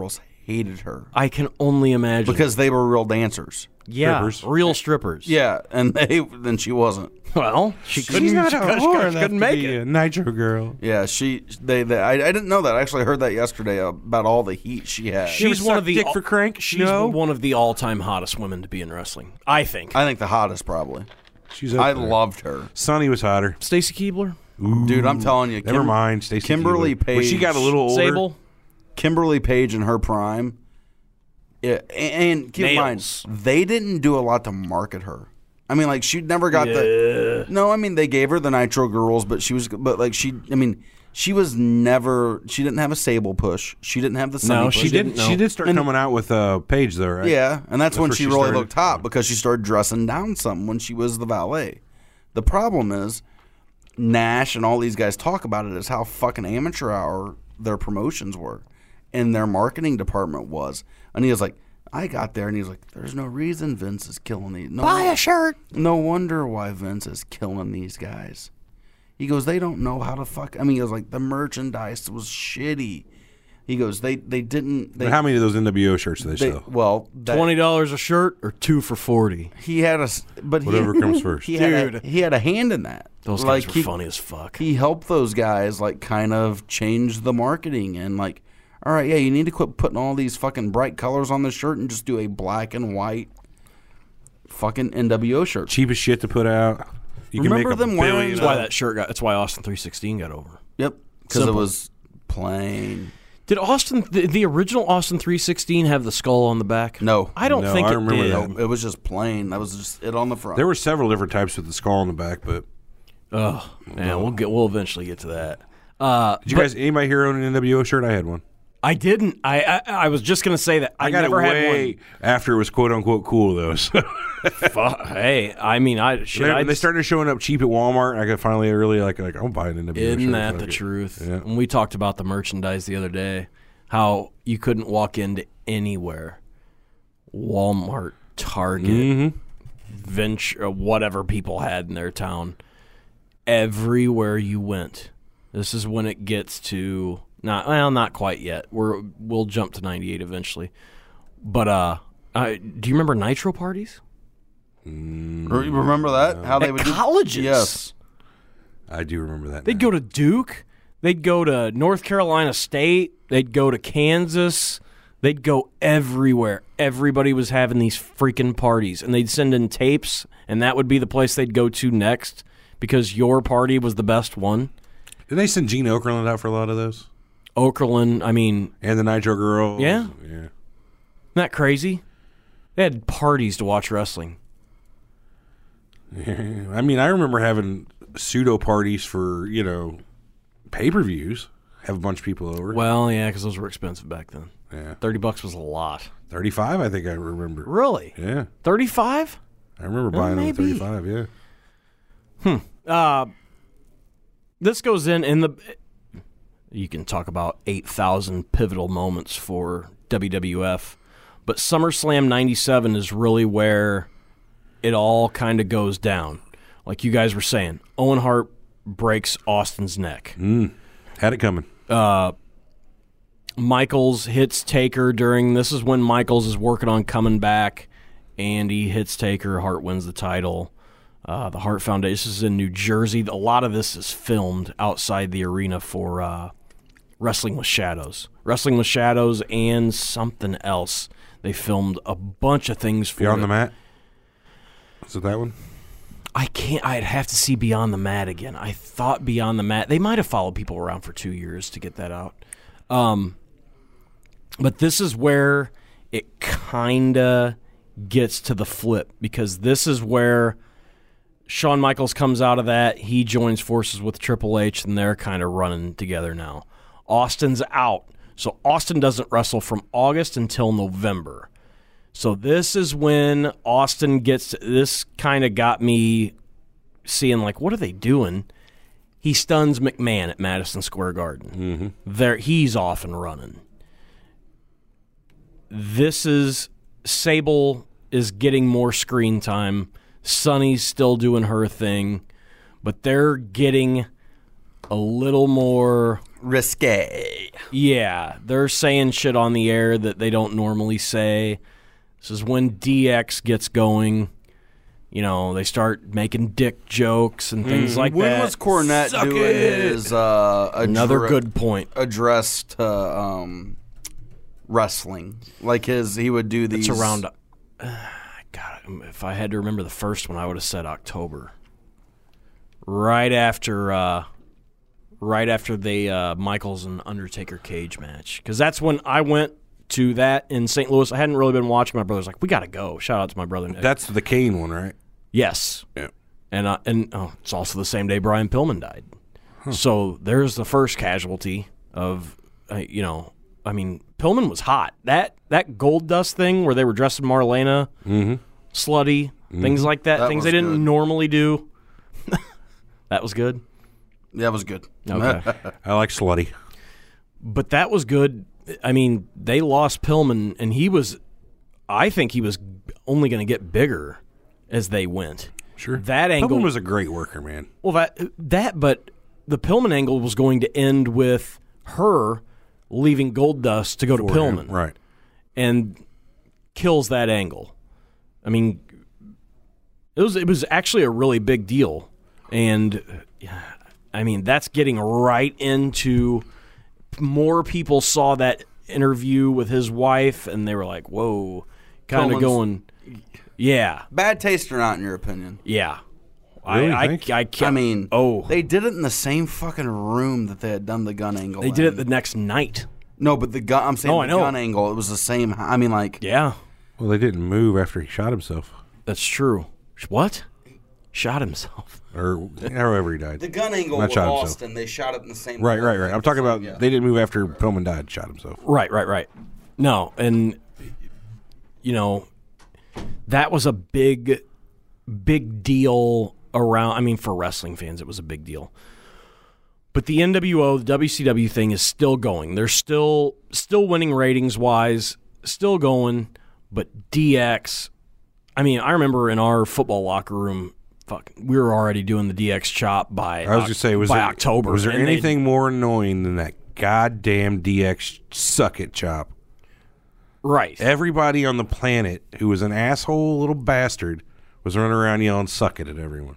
hated her I can only imagine. because they were real dancers. yeah, strippers. real strippers. Yeah, and they then she wasn't. Well, she couldn't, She's not she a couldn't- whore she enough couldn't to make be it. a Nitro girl. Yeah, she they, they I, I didn't know that. I actually heard that yesterday about all the heat she had. She's ever one suck of the dick for crank? She's No. one of the all-time hottest women to be in wrestling. I think. I think the hottest probably. She's up I there. loved her. Sonny was hotter. Stacy Keibler, Dude, I'm telling you. Never Kim- mind. Stacey Kimberly Keibler. When she Page. got a little older. Sable. Kimberly Page in her prime. Yeah, and, and keep in mind, Nails. they didn't do a lot to market her. I mean, like she never got the. No, I mean they gave her the Nitro Girls, but she was, but like she, I mean, she was never. She didn't have a Sable push. She didn't have the Sunny No, push. she didn't. She did start And- coming out with uh, Paige, though, right? Yeah, and that's, That's when where she, she really started. looked hot because she started dressing down some when she was the valet. The problem is, Nash and all these guys talk about it is how fucking amateur hour their promotions were, and their marketing department was. And he was like, I got there, and he was like, "There's no reason Vince is killing these. No, Buy a shirt. No wonder why Vince is killing these guys." He goes, "They don't know how to fuck." I mean, he was like, "The merchandise was shitty." He goes, "They they didn't." They, But how many of those N W O shirts do they, they sell? well, that, Twenty dollars a shirt or two for forty. He had a, s- but Whatever he, comes first. He had Dude. a, he had a hand in that. Those like, guys were he, funny as fuck. He helped those guys like kind of change the marketing and like, all right, yeah, you need to quit putting all these fucking bright colors on the shirt and just do a black and white fucking N W O shirt. Cheapest shit to put out. You can Remember make a them wearing billion. That's the- why that shirt got. That's why Austin three sixteen got over. Yep, because it Simple. was plain. Did Austin the, the original Austin three sixteen have the skull on the back? No, I don't No, think I it remember did. that. no, it was just plain. That was just it on the front. There were several different types with the skull on the back, but Oh, man, we'll get. We'll eventually get to that. Uh, did you guys, anybody here own an N W O shirt? I had one. I didn't. I, I I was just gonna say that I, I got never it had way after it was quote unquote cool, though. So one. Fuck, hey, I mean, I should. when I they started showing up cheap at Walmart, I got finally really like like I'll buy an N W O shirt. Isn't that Fuck the it. truth? Yeah. When we talked about the merchandise the other day, how you couldn't walk into anywhere, Walmart, Target, Mm-hmm. Venture, whatever people had in their town, everywhere you went. This is when it gets to not well, not quite yet. We're we'll jump to ninety-eight eventually. But uh, I, do you remember Nitro parties Re- Remember that? How they at would do- colleges? Yes. I do remember that. They'd now. go to Duke. They'd go to North Carolina State. They'd go to Kansas. They'd go everywhere. Everybody was having these freaking parties, and they'd send in tapes, and that would be the place they'd go to next because your party was the best one. Didn't they send Gene Okerlund out for a lot of those? Okerlund, I mean, And the Nitro Girls. Yeah. Yeah. isn't that crazy? They had parties to watch wrestling. I mean, I remember having pseudo parties for, you know, pay per views. Have a bunch of people over. Well, yeah, because those were expensive back then. yeah. Thirty bucks was a lot. thirty-five, I think I remember. Really? Yeah. Thirty-five? I remember Well, buying them at maybe. thirty-five, yeah. Uh, this goes in in the. You can talk about eight thousand pivotal moments for W W F, but SummerSlam ninety-seven is really where it all kind of goes down. Like you guys were saying, Owen Hart breaks Austin's neck. Had it coming. Michaels hits Taker during. This is when Michaels is working on coming back, and he hits Taker. Hart wins the title. Uh, the Hart Foundation. This is in New Jersey. A lot of this is filmed outside the arena for uh, Wrestling with Shadows. Wrestling with Shadows and something else. They filmed a bunch of things for Beyond it. the Mat? Was it that one? I can't. I'd have to see Beyond the Mat again. I thought Beyond the Mat. They might have followed people around for two years to get that out. Um, but this is where it kind of gets to the flip because this is where Shawn Michaels comes out of that. He joins forces with Triple H, and they're kind of running together now. Austin's out. So Austin doesn't wrestle from August until November. So this is when Austin gets, this kind of got me seeing, like, what are they doing? He stuns McMahon at Madison Square Garden. Mm-hmm. There, he's off and running. This is, Sable is getting more screen time. Sunny's still doing her thing. But they're getting a little more risque. Yeah, they're saying shit on the air that they don't normally say. This is when D X gets going. You know, they start making dick jokes and things mm, like when that. When was Cornette Suck doing it. his uh, addre- Another good point. address to um, wrestling? Like his, he would do these. It's around. Uh, God, if I had to remember the first one, I would have said October. Right after, uh, right after the uh, Michaels and Undertaker cage match, because that's when I went to that in Saint Louis. I hadn't really been watching. My brother's like, "We got to go." Shout out to my brother Nick. That's the Kane one, right? Yes. Yeah. And uh, and oh, it's also the same day Brian Pillman died. Huh. So there's the first casualty of, uh, you know, I mean, Pillman was hot. That that Gold Dust thing where they were dressed in Marlena, mm-hmm. slutty, mm-hmm. things like that, that things they didn't good. normally do. That was good? That was good. Okay. I like slutty. But that was good. I mean, they lost Pillman, and he was, I think he was only going to get bigger as they went. Sure. That angle Pillman was a great worker, man. Well, that that, but the Pillman angle was going to end with her leaving Goldust to go to For Pillman, him, right? And kills that angle. I mean, it was it was actually a really big deal, and I mean that's getting right into more people saw that interview with his wife, and they were like, "Whoa," kind of going. Yeah. Bad taste or not, in your opinion? Yeah. Really, I, I, think? I, can't. I mean, oh. They did it in the same fucking room that they had done the gun angle They in. did it the next night. No, but the gun, I'm saying Oh, the I know. gun angle, it was the same. I mean, like. Yeah. Well, they didn't move after he shot himself. That's true. What? Shot himself. Or however he died. The gun angle Not was shot lost, himself. and they shot it in the same Right, way. right, right. I'm talking about Yeah. they didn't move after Pillman died, shot himself. Right, right, right. No, and, you know, that was a big, big deal around. I mean, for wrestling fans, it was a big deal. But the N W O, the W C W thing is still going. They're still still winning ratings-wise, still going. But D X, I mean, I remember in our football locker room, fuck, we were already doing the D X chop by I was just say, was by there, October. Was there and they- anything more annoying than that goddamn D X suck it chop? Right. Everybody on the planet who was an asshole little bastard was running around yelling "suck it" at everyone.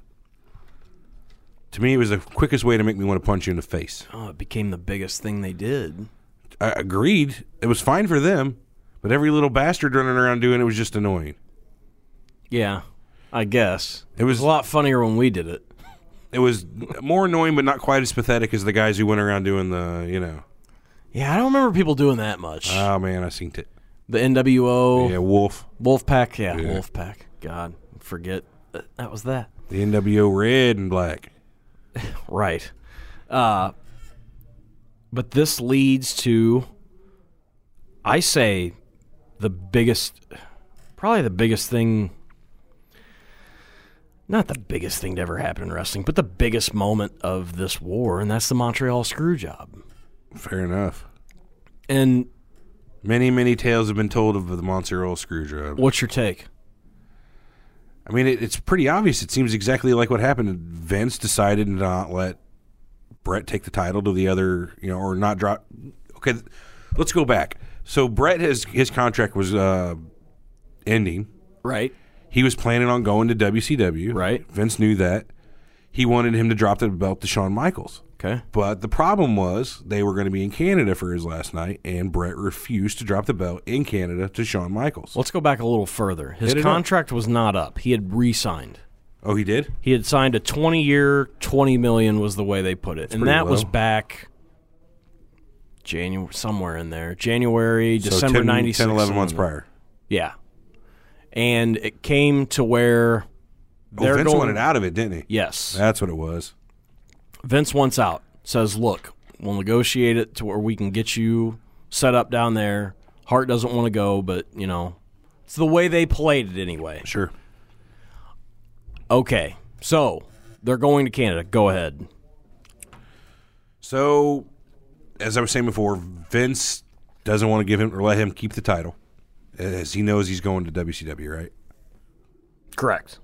To me, it was the quickest way to make me want to punch you in the face. Oh, it became the biggest thing they did. I agreed. It was fine for them, but every little bastard running around doing it was just annoying. Yeah, I guess. It was a lot funnier when we did it. It was more annoying, but not quite as pathetic as the guys who went around doing the, you know. Yeah, I don't remember people doing that much. Oh, man, I seen it. The N W O. Yeah, Wolf. Wolfpack, yeah, Yeah. Wolfpack. God, forget that, that was that. The N W O red and black. Right. Uh, but this leads to, I say, the biggest, probably the biggest thing, not the biggest thing to ever happen in wrestling, but the biggest moment of this war, and that's the Montreal Screwjob. Fair enough. And Many, many tales have been told of the Montreal Screwjob. what's your take? I mean, it, it's pretty obvious. It seems exactly like what happened. Vince decided to not let Brett take the title to the other, you know, or not drop. Okay, let's go back. So Brett, his his contract was uh, ending. Right. He was planning on going to W C W. Right. Vince knew that. He wanted him to drop the belt to Shawn Michaels. Okay. But the problem was they were going to be in Canada for his last night, and Brett refused to drop the belt in Canada to Shawn Michaels. Let's go back a little further. His Hit it contract was not up. He had re-signed. Oh, he did? He had signed a twenty-year, twenty million dollars was the way they put it, and pretty that was low. back January, somewhere in there, January, So December ten, ninety-six, ten, eleven somewhere months in there. prior. Yeah, and it came to where Oh, they're Vince going. wanted out of it, didn't he? Yes, That's what it was. Vince wants out. Says, "Look, we'll negotiate it to where we can get you set up down there." Hart doesn't want to go, but you know, it's the way they played it anyway. Sure. Okay, so they're going to Canada. Go ahead. So, as I was saying before, Vince doesn't want to give him or let him keep the title, as he knows he's going to W C W, right? Correct.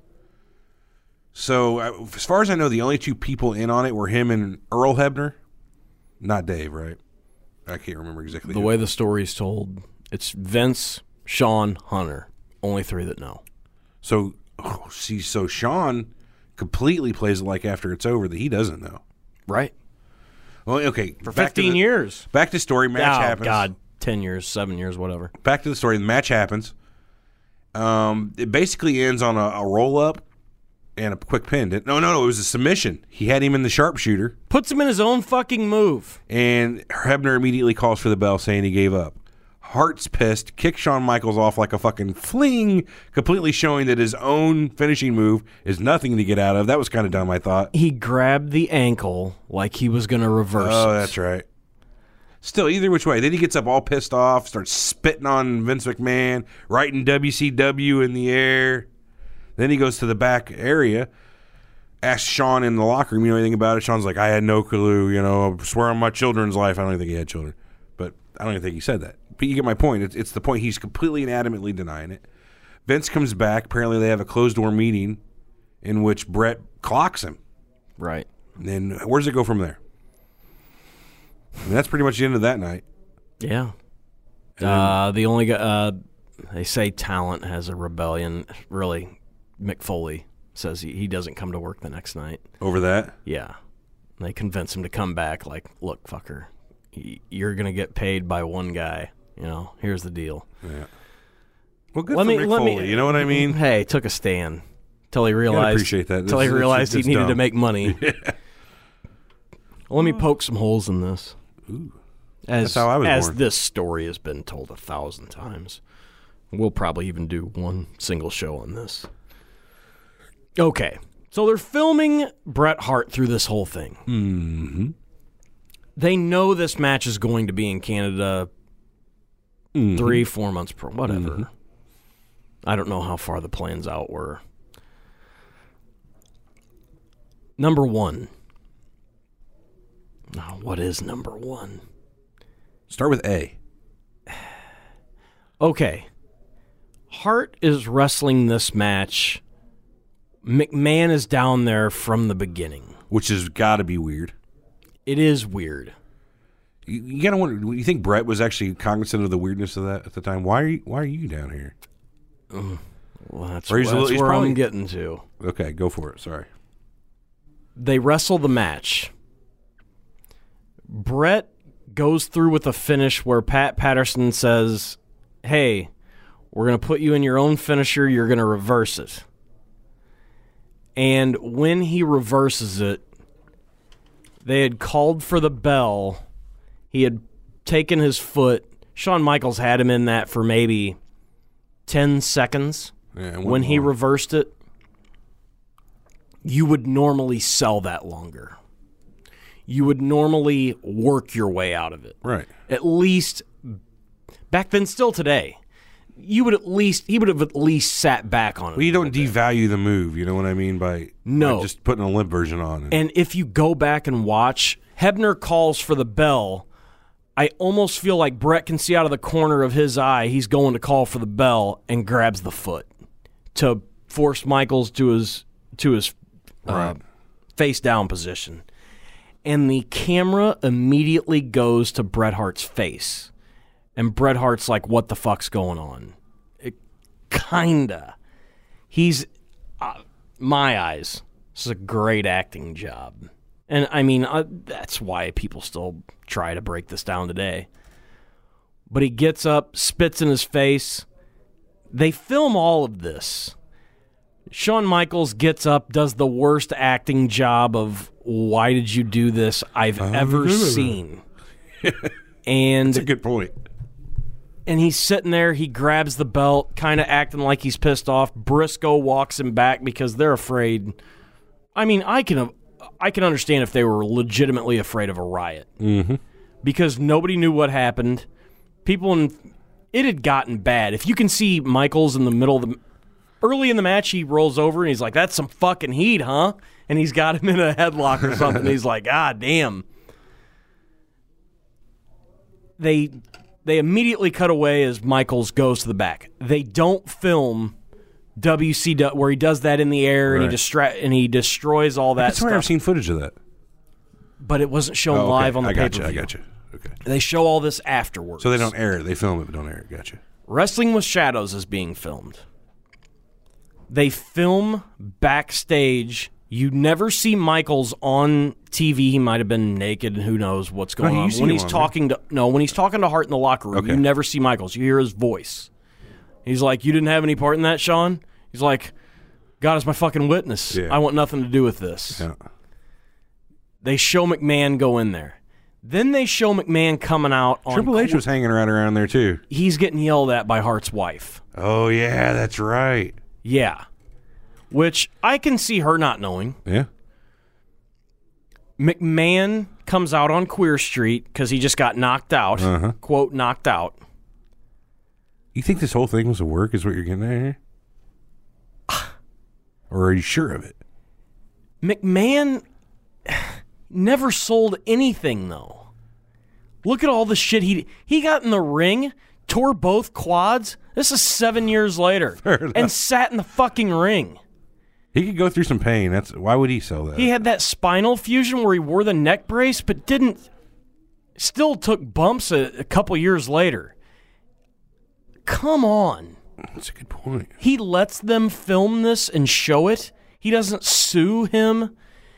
So, uh, as far as I know, the only two people in on it were him and Earl Hebner. Not Dave, right? I can't remember exactly. The who. way the story's told, it's Vince, Sean, Hunter. Only three that know. So, oh, see, so Sean completely plays it like after it's over that he doesn't know. Right. Well, okay. For back to fifteen the- years. Back to story. Match oh, happens. God. ten years, seven years, whatever. Back to the story. The match happens. Um, it basically ends on a, a roll up and a quick pin. No, no, no. It was a submission. He had him in the sharpshooter, Puts him in his own fucking move. and Hebner immediately calls for the bell, saying he gave up. Hart's pissed, kicks Shawn Michaels off like a fucking fling, completely showing that his own finishing move is nothing to get out of. That was kind of dumb, I thought. He grabbed the ankle like he was going to reverse Oh, it. that's right. Still, either which way. Then he gets up all pissed off, starts spitting on Vince McMahon, writing W C W in the air. Then he goes to the back area, asks Shawn in the locker room, you know anything about it? Shawn's like, I had no clue, you know, I swear on my children's life. I don't even think he had children. But I don't even think he said that. But you get my point. It's, it's the point. He's completely and adamantly denying it. Vince comes back. Apparently they have a closed-door meeting in which Brett clocks him. Right. And then where does it go from there? I mean, that's pretty much the end of that night. Yeah. Uh, the only guy, uh, they say talent has a rebellion. Really, Mick Foley says he, he doesn't come to work the next night. Over that? Yeah. And they convince him to come back like, look, fucker, y- you're going to get paid by one guy. You know, here's the deal. Yeah. Well, good Let for me- Mick let me- Foley. You know what I mean? Hey, took a stand till he realized. appreciate that. Till he This is- realized he it's needed to dumb. make money. Well, let me poke some holes in this. Ooh. As, That's how I was as born. this story has been told a thousand times. We'll probably even do one single show on this. Okay. So they're filming Bret Hart through this whole thing. Mm-hmm. They know this match is going to be in Canada Mm-hmm. three, four months per whatever. Mhm. I don't know how far the plans out were. Number one. Oh, what is number one? Start with A. Okay. Hart is wrestling this match. McMahon is down there from the beginning. Which has got to be weird. It is weird. You, you gotta wonder. You think Brett was actually cognizant of the weirdness of that at the time? Why are you? Why are you down here? Well, that's, Or he's a that's little- he's where probably- I'm getting to. Okay, go for it. Sorry. They wrestle the match. Brett goes through with a finish where Pat Patterson says, hey, we're going to put you in your own finisher. You're going to reverse it. And when he reverses it, they had called for the bell. He had taken his foot. Shawn Michaels had him in that for maybe ten seconds. Yeah, one When he more. reversed it, you would normally sell that longer. You would normally work your way out of it. Right. At least back then, still today, you would at least he would have at least sat back on it. Well, you don't devalue the move. You know what I mean by No. by just putting a limp version on. And, And if you go back and watch, Hebner calls for the bell. I almost feel like Brett can see out of the corner of his eye he's going to call for the bell and grabs the foot to force Michaels to his to his uh, Right. face down position. And the camera immediately goes to Bret Hart's face. And Bret Hart's like, what the fuck's going on? It, kinda. He's, uh, my eyes, this is a great acting job. And, I mean, uh, that's why people still try to break this down today. But he gets up, spits in his face. They film all of this. Shawn Michaels gets up, does the worst acting job of why did you do this I've ever seen. And that's a good point. and he's sitting there, he grabs the belt, kind of acting like he's pissed off. Briscoe walks him back because they're afraid. I mean, I can I can understand if they were legitimately afraid of a riot. Mm-hmm. Because nobody knew what happened. People in it had gotten bad. If you can see Michaels in the middle of the early in the match, he rolls over and he's like, "That's some fucking heat, huh?" And he's got him in a headlock or something. He's like, "God damn." They they immediately cut away as Michaels goes to the back. They don't film W C W where he does that in the air and he Right. distra- and he destroys all that That's why stuff. I've seen footage of that. but it wasn't shown Oh, okay. live on the I got pay-per-view. you. I got you. Okay. They show all this afterwards. So they don't air it. They film it, but don't air it. Gotcha. Wrestling with Shadows is being filmed. They film backstage. You never see Michaels on T V. He might have been naked. Who knows what's going No, you on? see When him he's on talking to no, when he's talking to Hart in the locker room, Okay. you never see Michaels. You hear his voice. He's like, "You didn't have any part in that, Sean." He's like, "God is my fucking witness. Yeah. I want nothing to do with this." Yeah. They show McMahon go in there. Then they show McMahon coming out on Triple H court. was hanging around around there too. He's getting yelled at by Hart's wife. Oh yeah, that's right. Yeah. Which I can see her not knowing. Yeah. McMahon comes out on Queer Street because he just got knocked out. Uh-huh. Quote, knocked out. You think this whole thing was a work? Is what you're getting at here? Or are you sure of it? McMahon never sold anything, though. Look at all the shit he he got in the ring, tore both quads. This is seven years later, and sat in the fucking ring. He could go through some pain. That's why would he sell that? He had that spinal fusion where he wore the neck brace, but didn't. Still took bumps a, a couple years later. Come on. That's a good point. He lets them film this and show it. He doesn't sue him.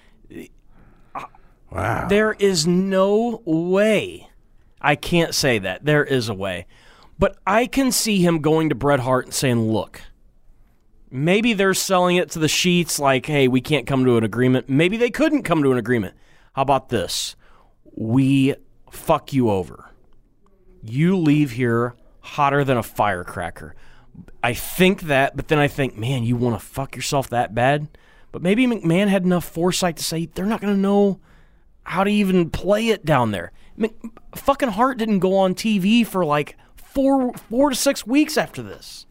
Wow. There is no way. I can't say that. There is a way. But I can see him going to Bret Hart and saying, look, maybe they're selling it to the sheets like, hey, we can't come to an agreement. Maybe they couldn't come to an agreement. How about this? We fuck you over. You leave here hotter than a firecracker. I think that, but then I think, man, you want to fuck yourself that bad? But maybe McMahon had enough foresight to say they're not going to know how to even play it down there. Mc, fucking Hart didn't go on T V for like four, four to six weeks after this.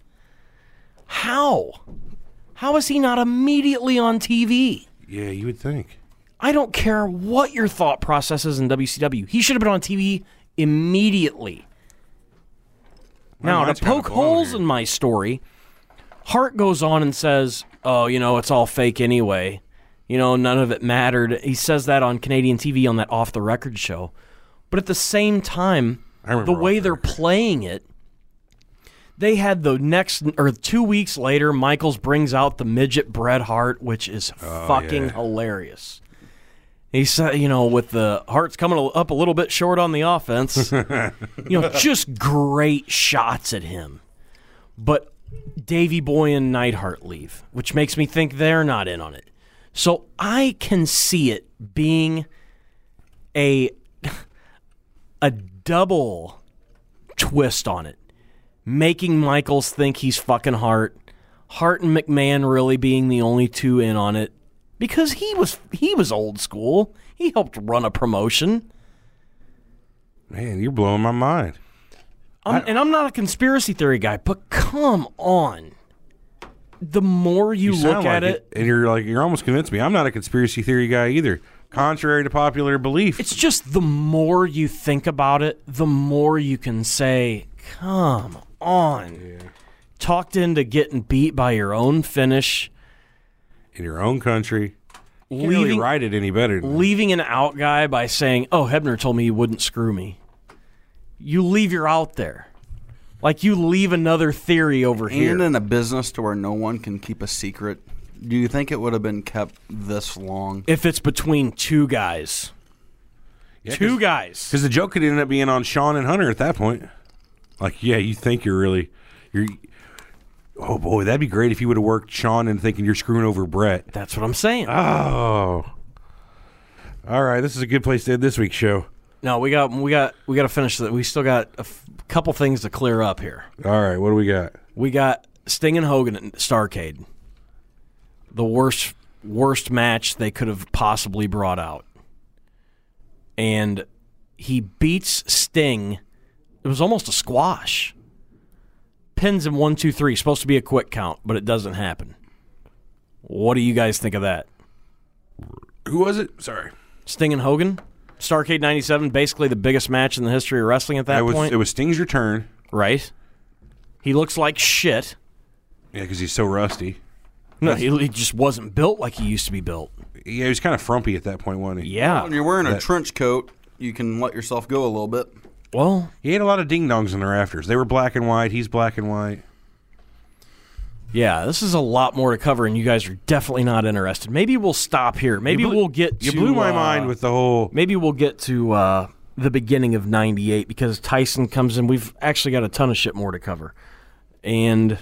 How? How is he not immediately on T V? Yeah, you would think. I don't care what your thought process is in W C W. He should have been on T V immediately. Now, mind's to kinda poke blown holes here. in my story, Hart goes on and says, oh, you know, it's all fake anyway. You know, none of it mattered. He says that on Canadian T V on that Off the Record show. But at the same time, I remember the way Off the they're Record. playing it, they had the next, or two weeks later, Michaels brings out the midget Bret Hart, which is fucking yeah. hilarious. He said, you know, with the Hart's coming up a little bit short on the offense, you know, just great shots at him. But Davey Boy and Neidhart leave, which makes me think they're not in on it. So I can see it being a a double twist on it, making Michaels think he's fucking Hart, Hart and McMahon really being the only two in on it, because he was he was old school. He helped run a promotion. Man, you're blowing my mind. I'm, and I'm not a conspiracy theory guy, but come on. The more you, You look sound at like it, and you're like you're almost convinced me. I'm not a conspiracy theory guy either. Contrary to popular belief. it's just the more you think about it, the more you can say, come on. Talked into getting beat by your own finish, in your own country. You can't leaving, really write it any better than that. leaving an out guy by saying, oh, Hebner told me he wouldn't screw me. You leave your out there. Like you leave another theory over here. And in a business to where no one can keep a secret, do you think it would have been kept this long? If it's between two guys. Yeah, two 'cause- guys. Because the joke could end up being on Sean and Hunter at that point. Like, yeah, you think you're really, you're. Oh boy, that'd be great if you would have worked Sean and thinking you're screwing over Brett. That's what I'm saying. Oh, all right. This is a good place to end this week's show. No, we got we got we got to finish that. We still got a f- couple things to clear up here. All right, what do we got? We got Sting and Hogan at Starrcade. The worst worst match they could have possibly brought out. And he beats Sting. It was almost a squash. Pins in one, two, three. Supposed to be a quick count, but it doesn't happen. What do you guys think of that? Who was it? Sorry, Sting and Hogan? Starrcade ninety-seven, basically the biggest match in the history of wrestling at that it was point. it was Sting's return. Right. He looks like shit. Yeah, because he's so rusty. No, he, he just wasn't built like he used to be built. Yeah, he was kind of frumpy at that point, wasn't he? Yeah. When you're wearing a That- trench coat, you can let yourself go a little bit. Well, He had a lot of ding-dongs in the rafters. They were black and white. He's black and white. yeah, this is a lot more to cover, and you guys are definitely not interested. Maybe we'll stop here. Maybe You blew- we'll get to... You blew my uh, mind with the whole... Maybe we'll get to uh, the beginning of ninety-eight because Tyson comes in. We've actually got a ton of shit more to cover. And...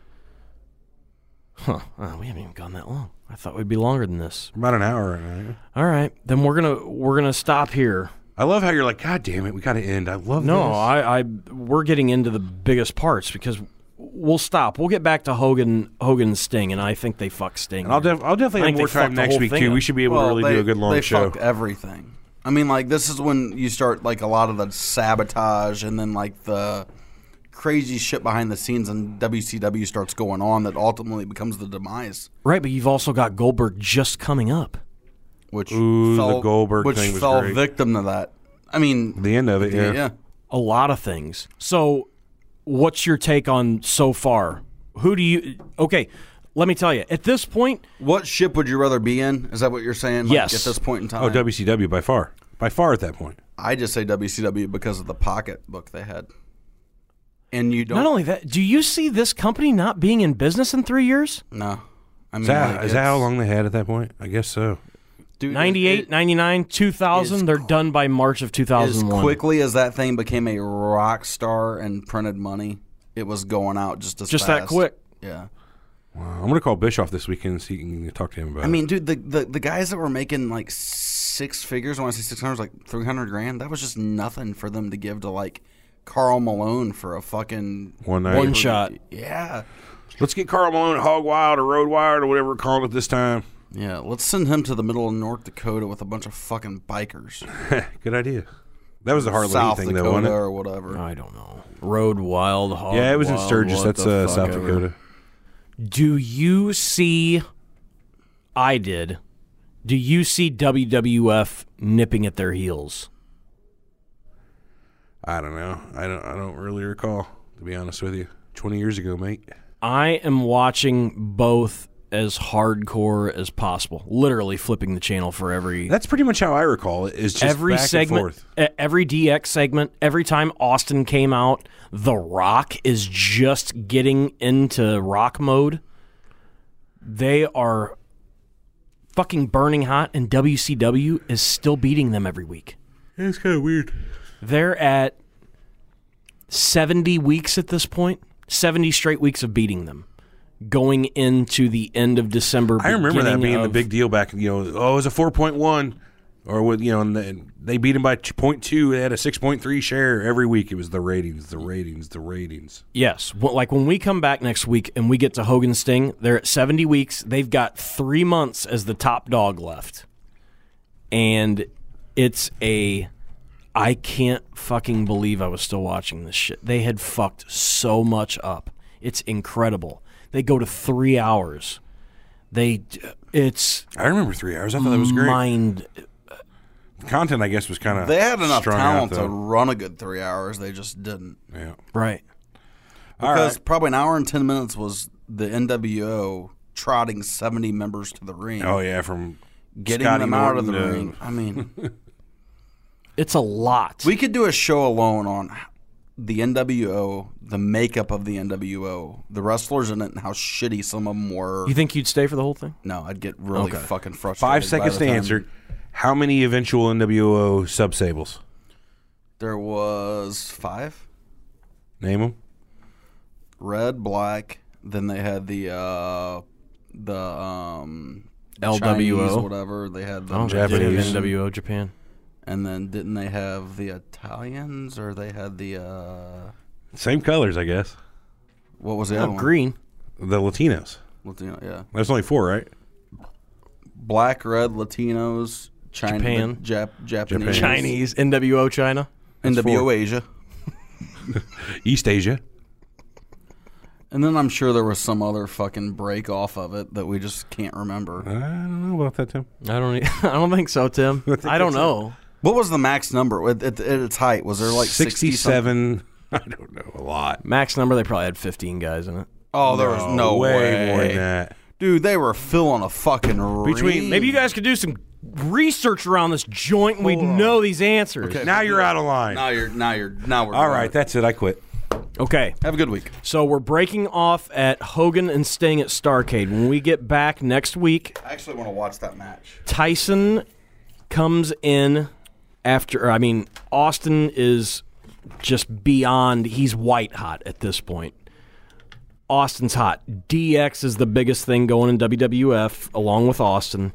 Huh, uh, we haven't even gone that long. I thought we'd be longer than this. About an hour right now. All right, then we're gonna we're gonna stop here. I love how you're like, God damn it, we got to end. I love No, this. I, I we're getting into the biggest parts because we'll stop. We'll get back to Hogan Hogan and Sting, and I think they fuck Sting. And I'll, def- I'll definitely I have think more they time fucked the next whole week, thing too. up. We should be able to really they, do a good long they show. fucked everything. I mean, like, this is when you start, like, a lot of the sabotage and then, like, the crazy shit behind the scenes and W C W starts going on that ultimately becomes the demise. Right, but you've also got Goldberg just coming up. Which Ooh, fell, the Goldberg which thing was fell great. victim to that. I mean, The end of it, yeah. yeah. A lot of things. So, what's your take on so far? Who do you? Okay, let me tell you. At this point, What ship would you rather be in? Is that what you're saying? Like, Yes. At this point in time? Oh, W C W by far. By far at that point. I just say W C W because of the pocketbook they had. And you don't. not only that, do you see this company not being in business in three years? No. I mean, Is that, like, is that how it's- long they had at that point? I guess so. dude, it- ninety-eight, it- ninety-nine, two thousand, is they're done by March of two As thousand one. quickly as that thing became a rock star and printed money, it was going out just as Just that fast. quick. Yeah. Wow. I'm going to call Bischoff this weekend and see if you can talk to him about I it. mean, dude, the, the, the guys that were making like six figures, I want to say six hundred, like three hundred grand, that was just nothing for them to give to like Karl Malone for a fucking One night. One shot. Yeah. Let's get Karl Malone at Hog Wild or Road Wild or whatever we're calling it this time. Yeah. Let's send him to the middle of North Dakota with a bunch of fucking bikers. Good idea. That was the Harley South thing, Dakota though, wasn't it? or whatever. I don't know. Road Wild Hog. Yeah, it was in Wild, Sturgis. what That's the uh, fuck South ever. Dakota. Do you see? I did. Do you see W W F nipping at their heels? I don't know. I don't. I don't really recall, to be honest with you. Twenty years ago, mate. I am watching both as hardcore as possible. Literally flipping the channel for every That's pretty much how I recall it. Is just every back segment, and forth. e- every D X segment. Every time Austin came out, The Rock is just getting into rock mode. They are fucking burning hot, and W C W is still beating them every week. It's kind of weird. They're at seventy weeks at this point, seventy straight weeks of beating them, going into the end of December. I remember that beginning being the of- big deal back. You know, oh, it was a four point one, or with you know, and then they beat him by two point two. They had a six point three share every week. It was the ratings, the ratings, the ratings. Yes. Well, like when we come back next week and we get to Hogan Sting, they're at seventy weeks. They've got three months as the top dog left. And it's a... I can't fucking believe I was still watching this shit. They had fucked so much up. It's incredible. They go to three hours. They... It's... I remember three hours. I thought that was great. Mind... The content, I guess, was kind of They had enough strung talent out, to though. run a good three hours. They just didn't. Yeah. Right. All Because right. probably an hour and ten minutes was the N W O trotting seventy members to the ring, Oh yeah, from getting Scotty them out of the Norton to- ring. I mean, It's a lot. we could do a show alone on the N W O, the makeup of the N W O, the wrestlers in it, and how shitty some of them were. You think you'd stay for the whole thing? No, I'd get really Okay. fucking frustrated. Five by seconds the to time. answer. How many eventual N W O sub-sables? There was five. Name them. Red, black. Then they had the uh, the um, L W O. Chinese, whatever. They had the Oh, they did have Japanese. N W O Japan. And then didn't they have the Italians or they had the uh, Same colors, I guess. what was the Oh, other one? green. The Latinos. Latino, yeah. There's only four, right? Black, red, Latinos, China, Japan. Jap, Japanese, Japan. Chinese. N W O China. N W O four. Asia. East Asia. And then I'm sure there was some other fucking break off of it that we just can't remember. I don't know about that, Tim. I don't. e- I don't think so, Tim. I think I don't that's know. What was the max number at, at, at its height? Was there like sixty something? sixty-seven. I don't know. A lot. Max number. They probably had fifteen guys in it. Oh, there was no way, way. more than that. Dude, they were filling a fucking ring. Between- Maybe you guys could do some research around this joint and we'd know these answers. Now you're out of line. Now you're now you're now we're All done. right, that's it. I quit. Okay. Have a good week. So we're breaking off at Hogan and Sting at Starrcade. When we get back next week, I actually want to watch that match. Tyson comes in after, I mean, Austin is just beyond, he's white hot at this point. Austin's hot. D X is the biggest thing going in W W F along with Austin.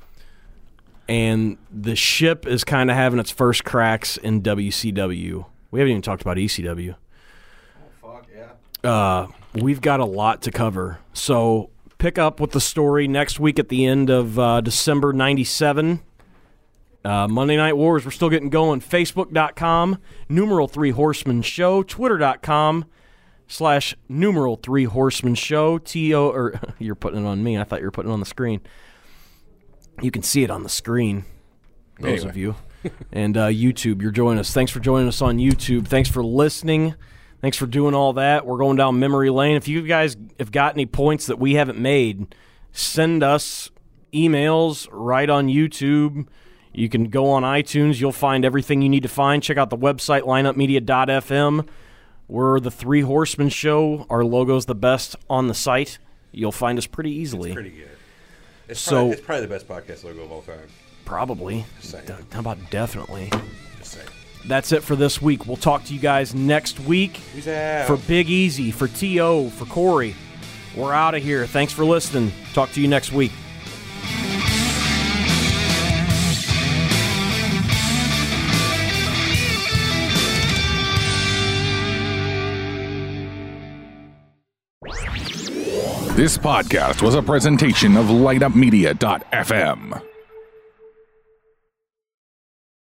And the ship is kind of having its first cracks in W C W. We haven't even talked about E C W. Fuck yeah. Uh, we've got a lot to cover. So pick up with the story next week at the end of uh, December ninety-seven. Uh, Monday Night Wars, we're still getting going. Facebook dot com, numeral three Horsemen Show. Twitter dot com slash numeral three Horsemen Show. T O, or you're putting it on me. I thought you were putting it on the screen. You can see it on the screen, those Anyway. of you. And uh, YouTube, you're joining us. Thanks for joining us on YouTube. Thanks for listening. Thanks for doing all that. We're going down memory lane. If you guys have got any points that we haven't made, send us emails right on YouTube. You can go on iTunes. You'll find everything you need to find. Check out the website, lineup media dot f m. We're the Three Horsemen Show. Our logo's the best on the site. You'll find us pretty easily. Pretty good. It's So- probably, it's probably the best podcast logo of all time. Probably. saying. D- How about definitely? Just saying. That's it for this week. We'll talk to you guys next week. Who's out? For Big Easy, for T O, for Corey. We're out of here. Thanks for listening. Talk to you next week. This podcast was a presentation of light up media dot f m.